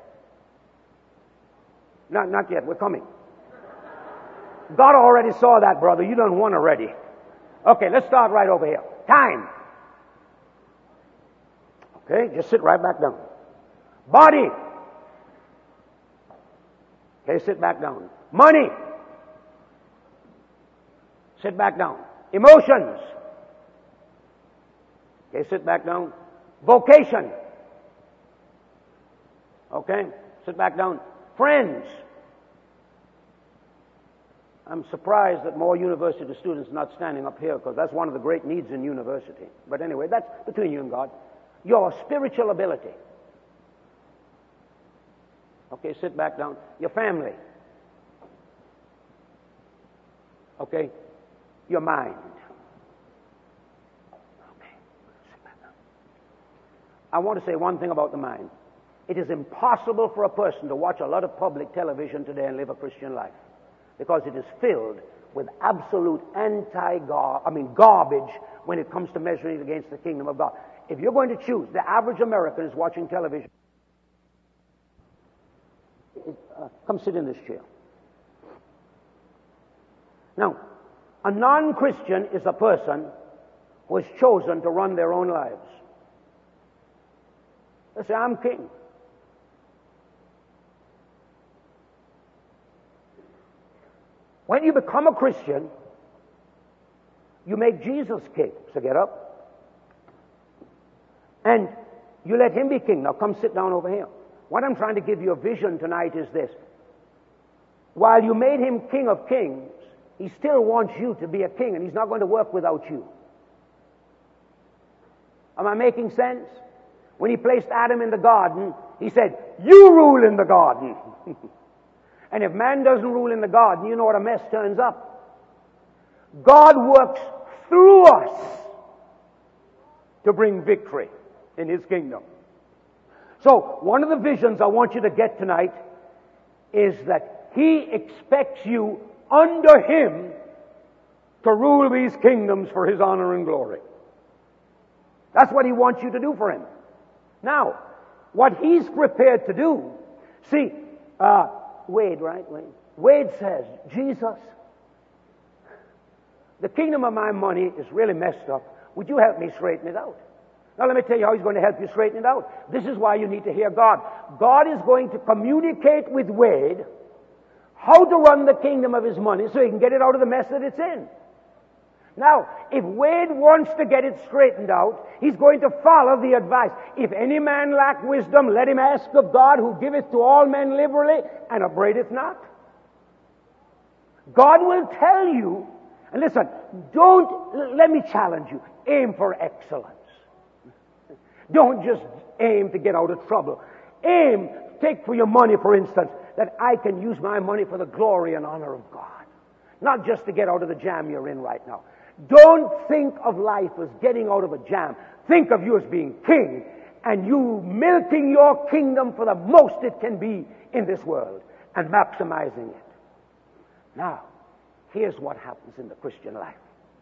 Not yet. We're coming. God already saw that, brother. You done won already. Okay, let's start right over here. Time. Okay, just sit right back down. Body. Okay, sit back down. Money. Sit back down. Emotions. Okay, sit back down. Vocation. Okay, sit back down. Friends. I'm surprised that more university students are not standing up here, because that's one of the great needs in university. But anyway, that's between you and God. Your spiritual ability. Okay, sit back down. Your family. Okay, your mind. Okay, sit back down. I want to say one thing about the mind. It is impossible for a person to watch a lot of public television today and live a Christian life, because it is filled with absolute garbage when it comes to measuring it against the kingdom of God. If you're going to choose, the average American is watching television. Come sit in this chair. Now, a non-Christian is a person who has chosen to run their own lives. They say, I'm king. When you become a Christian, you make Jesus king. So get up. And you let him be king. Now come sit down over here. What I'm trying to give you a vision tonight is this. While you made him King of Kings, he still wants you to be a king, and he's not going to work without you. Am I making sense? When he placed Adam in the garden, he said, you rule in the garden. And if man doesn't rule in the garden, you know what a mess turns up. God works through us to bring victory in his kingdom. So, one of the visions I want you to get tonight is that he expects you under him to rule these kingdoms for his honor and glory. That's what he wants you to do for him. Now, what he's prepared to do, see, Wade, right? Wade says, Jesus, the kingdom of my money is really messed up. Would you help me straighten it out? Now let me tell you how he's going to help you straighten it out. This is why you need to hear God. God is going to communicate with Wade how to run the kingdom of his money so he can get it out of the mess that it's in. Now, if Wade wants to get it straightened out, he's going to follow the advice. If any man lack wisdom, let him ask of God, who giveth to all men liberally and upbraideth not. God will tell you, and listen, let me challenge you, aim for excellence. Don't just aim to get out of trouble. Take for your money, for instance, that I can use my money for the glory and honor of God. Not just to get out of the jam you're in right now. Don't think of life as getting out of a jam. Think of you as being king, and you milking your kingdom for the most it can be in this world and maximizing it. Now, here's what happens in the Christian life.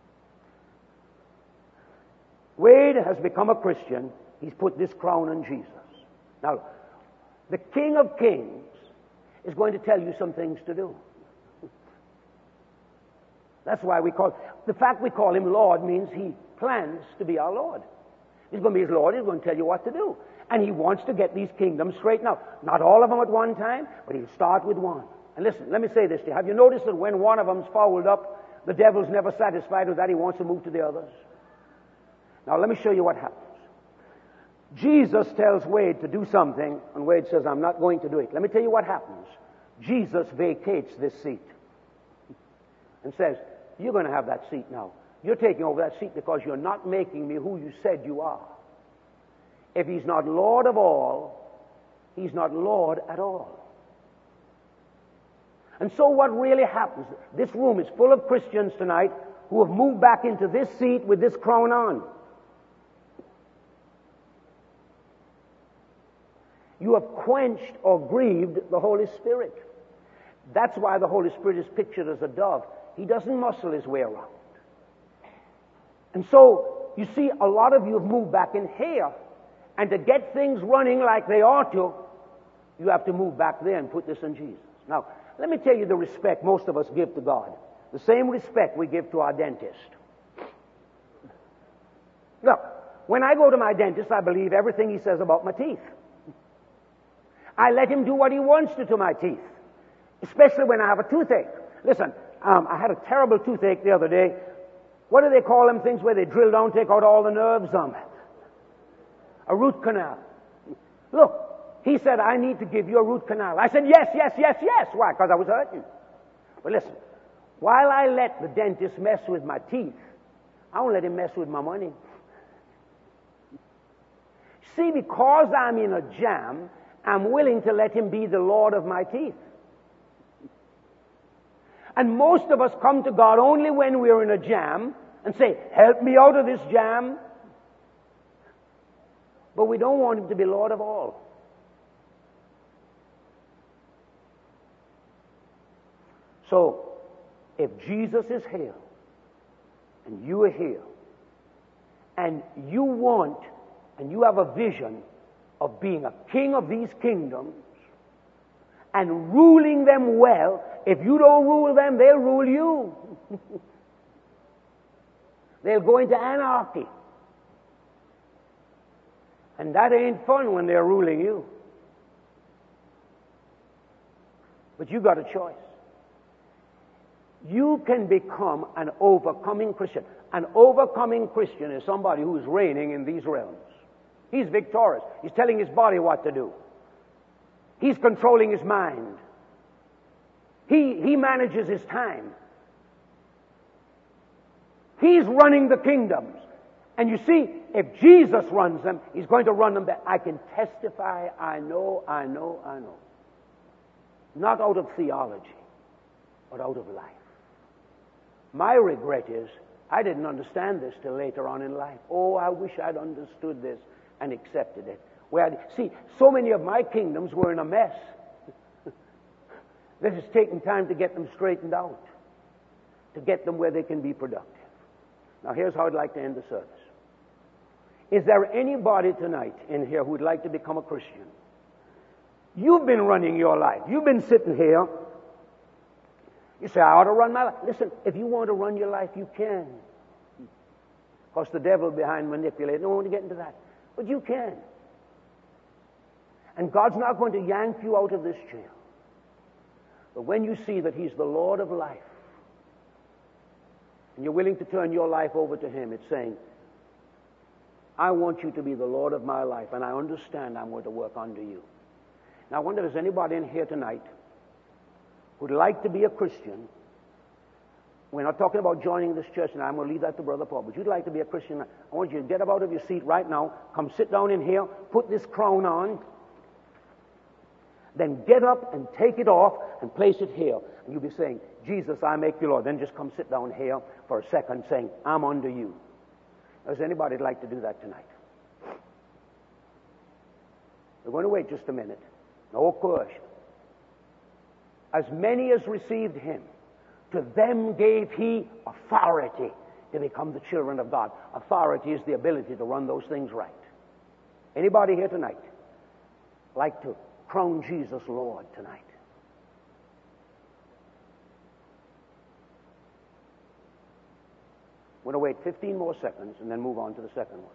Wade has become a Christian. He's put this crown on Jesus. Now, the King of Kings is going to tell you some things to do. That's why the fact we call him Lord means he plans to be our Lord. He's going to be his Lord. He's going to tell you what to do. And he wants to get these kingdoms straightened out. Not all of them at one time, but he'll start with one. And listen, let me say this to you. Have you noticed that when one of them's fouled up, the devil's never satisfied with that. He wants to move to the others. Now, let me show you what happens. Jesus tells Wade to do something, and Wade says, I'm not going to do it. Let me tell you what happens. Jesus vacates this seat and says, you're going to have that seat now. You're taking over that seat because you're not making me who you said you are. If he's not Lord of all, he's not Lord at all. And so what really happens, this room is full of Christians tonight who have moved back into this seat with this crown on. You have quenched or grieved the Holy Spirit. That's why the Holy Spirit is pictured as a dove. He doesn't muscle his way around. And so, you see, a lot of you have moved back in here. And to get things running like they ought to, you have to move back there and put this in Jesus. Now, let me tell you the respect most of us give to God. The same respect we give to our dentist. Look, when I go to my dentist, I believe everything he says about my teeth. I let him do what he wants to my teeth. Especially when I have a toothache. Listen, I had a terrible toothache the other day. What do they call them things where they drill down, take out all the nerves? A root canal. Look, he said, I need to give you a root canal. I said, yes, yes, yes, yes. Why? Because I was hurting. But listen, while I let the dentist mess with my teeth, I won't let him mess with my money. See, because I'm in a jam, I'm willing to let him be the Lord of my teeth. And most of us come to God only when we're in a jam and say, help me out of this jam. But we don't want him to be Lord of all. So, if Jesus is here, and you are here, and you want, and you have a vision of being a king of these kingdoms, and ruling them well, if you don't rule them, they'll rule you. They'll go into anarchy. And that ain't fun when they're ruling you. But you got a choice. You can become an overcoming Christian. An overcoming Christian is somebody who is reigning in these realms. He's victorious. He's telling his body what to do. He's controlling his mind. He manages his time. He's running the kingdoms. And you see, if Jesus runs them, he's going to run them back. I can testify, I know. Not out of theology, but out of life. My regret is, I didn't understand this till later on in life. Oh, I wish I'd understood this and accepted it. See, so many of my kingdoms were in a mess. This is taking time to get them straightened out, to get them where they can be productive. Now, here's how I'd like to end the service. Is there anybody tonight in here who would like to become a Christian? You've been running your life. You've been sitting here. You say, I ought to run my life. Listen, if you want to run your life, you can. Of course, the devil behind manipulating. I don't want to get into that. But you can. And God's not going to yank you out of this chair. But when you see that he's the Lord of life, and you're willing to turn your life over to him, it's saying, I want you to be the Lord of my life, and I understand I'm going to work under you. Now, I wonder if there's anybody in here tonight who'd like to be a Christian. We're not talking about joining this church, and I'm going to leave that to Brother Paul, but you'd like to be a Christian. I want you to get up out of your seat right now, come sit down in here, put this crown on, then get up and take it off and place it here. And you'll be saying, Jesus, I make you Lord. Then just come sit down here for a second saying, I'm under you. Does anybody like to do that tonight? We're going to wait just a minute. No coercion. As many as received him, to them gave he authority to become the children of God. Authority is the ability to run those things right. Anybody here tonight like to crown Jesus Lord tonight? We're going to wait 15 more seconds and then move on to the second one.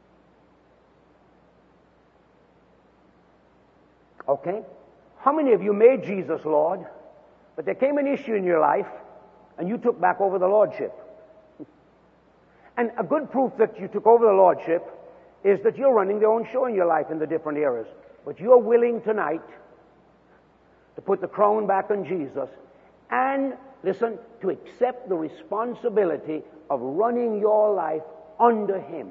Okay? How many of you made Jesus Lord, but there came an issue in your life and you took back over the lordship? And a good proof that you took over the lordship is that you're running your own show in your life in the different areas. But you're willing tonight to put the crown back on Jesus and, listen, to accept the responsibility of running your life under him.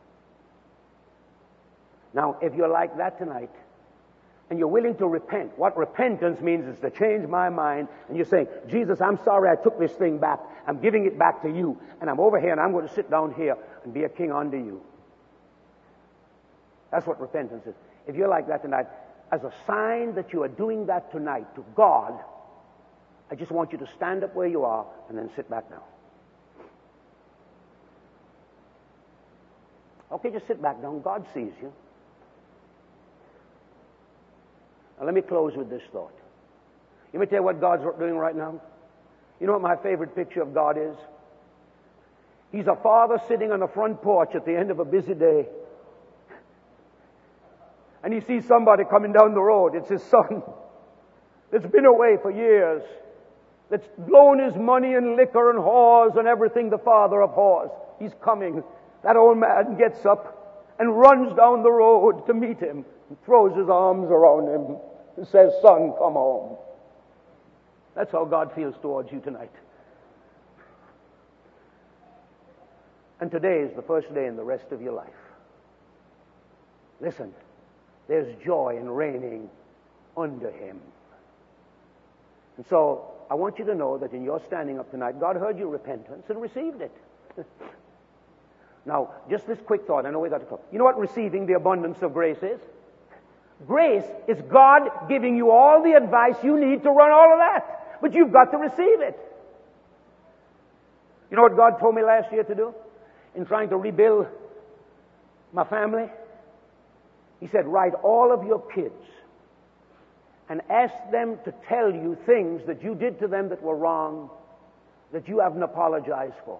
Now, if you're like that tonight, and you're willing to repent, what repentance means is to change my mind, and you're saying, Jesus, I'm sorry I took this thing back. I'm giving it back to you, and I'm over here, and I'm going to sit down here and be a king under you. That's what repentance is. If you're like that tonight, as a sign that you are doing that tonight to God, I just want you to stand up where you are and then sit back down. Okay, just sit back down. God sees you. Now, let me close with this thought. Let me tell you what God's doing right now. You know what my favorite picture of God is? He's a father sitting on the front porch at the end of a busy day. And he sees somebody coming down the road. It's his son. that's been away for years, that's blown his money in liquor and whores and everything, the father of whores. He's coming. That old man gets up and runs down the road to meet him and throws his arms around him and says, "Son, come home." That's how God feels towards you tonight. And today is the first day in the rest of your life. Listen, there's joy in reigning under him. And so I want you to know that in your standing up tonight, God heard your repentance and received it. Now, just this quick thought. I know we got to talk. You know what receiving the abundance of grace is? Grace is God giving you all the advice you need to run all of that. But you've got to receive it. You know what God told me last year to do in trying to rebuild my family? He said, write all of your kids and ask them to tell you things that you did to them that were wrong, that you haven't apologized for.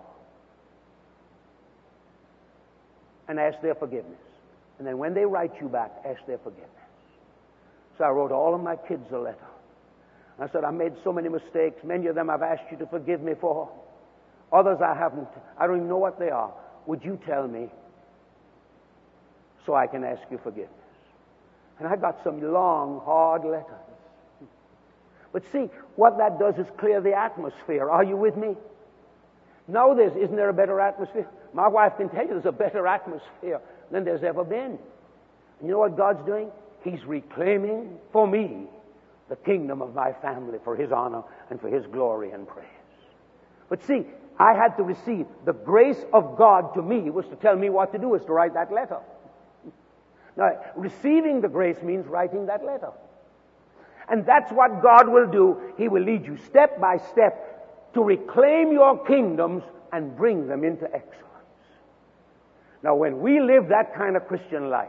And ask their forgiveness. And then when they write you back, ask their forgiveness. So I wrote all of my kids a letter. I said, I made so many mistakes. Many of them I've asked you to forgive me for. Others I haven't. I don't even know what they are. Would you tell me so I can ask you forgiveness? And I got some long, hard letters. But see, what that does is clear the atmosphere. Are you with me? Now isn't there a better atmosphere? My wife can tell you there's a better atmosphere than there's ever been. And you know what God's doing? He's reclaiming for me the kingdom of my family for his honor and for his glory and praise. But see, I had to receive the grace of God to me was to tell me what to do, was to write that letter. Now, receiving the grace means writing that letter. And that's what God will do. He will lead you step by step to reclaim your kingdoms and bring them into excellence. Now, when we live that kind of Christian life,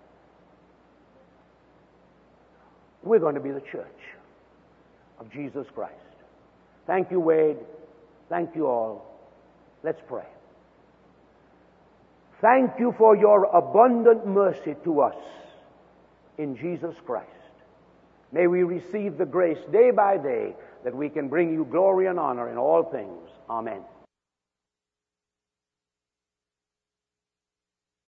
we're going to be the church of Jesus Christ. Thank you, Wade. Thank you all. Let's pray. Thank you for your abundant mercy to us in Jesus Christ. May we receive the grace day by day that we can bring you glory and honor in all things. Amen.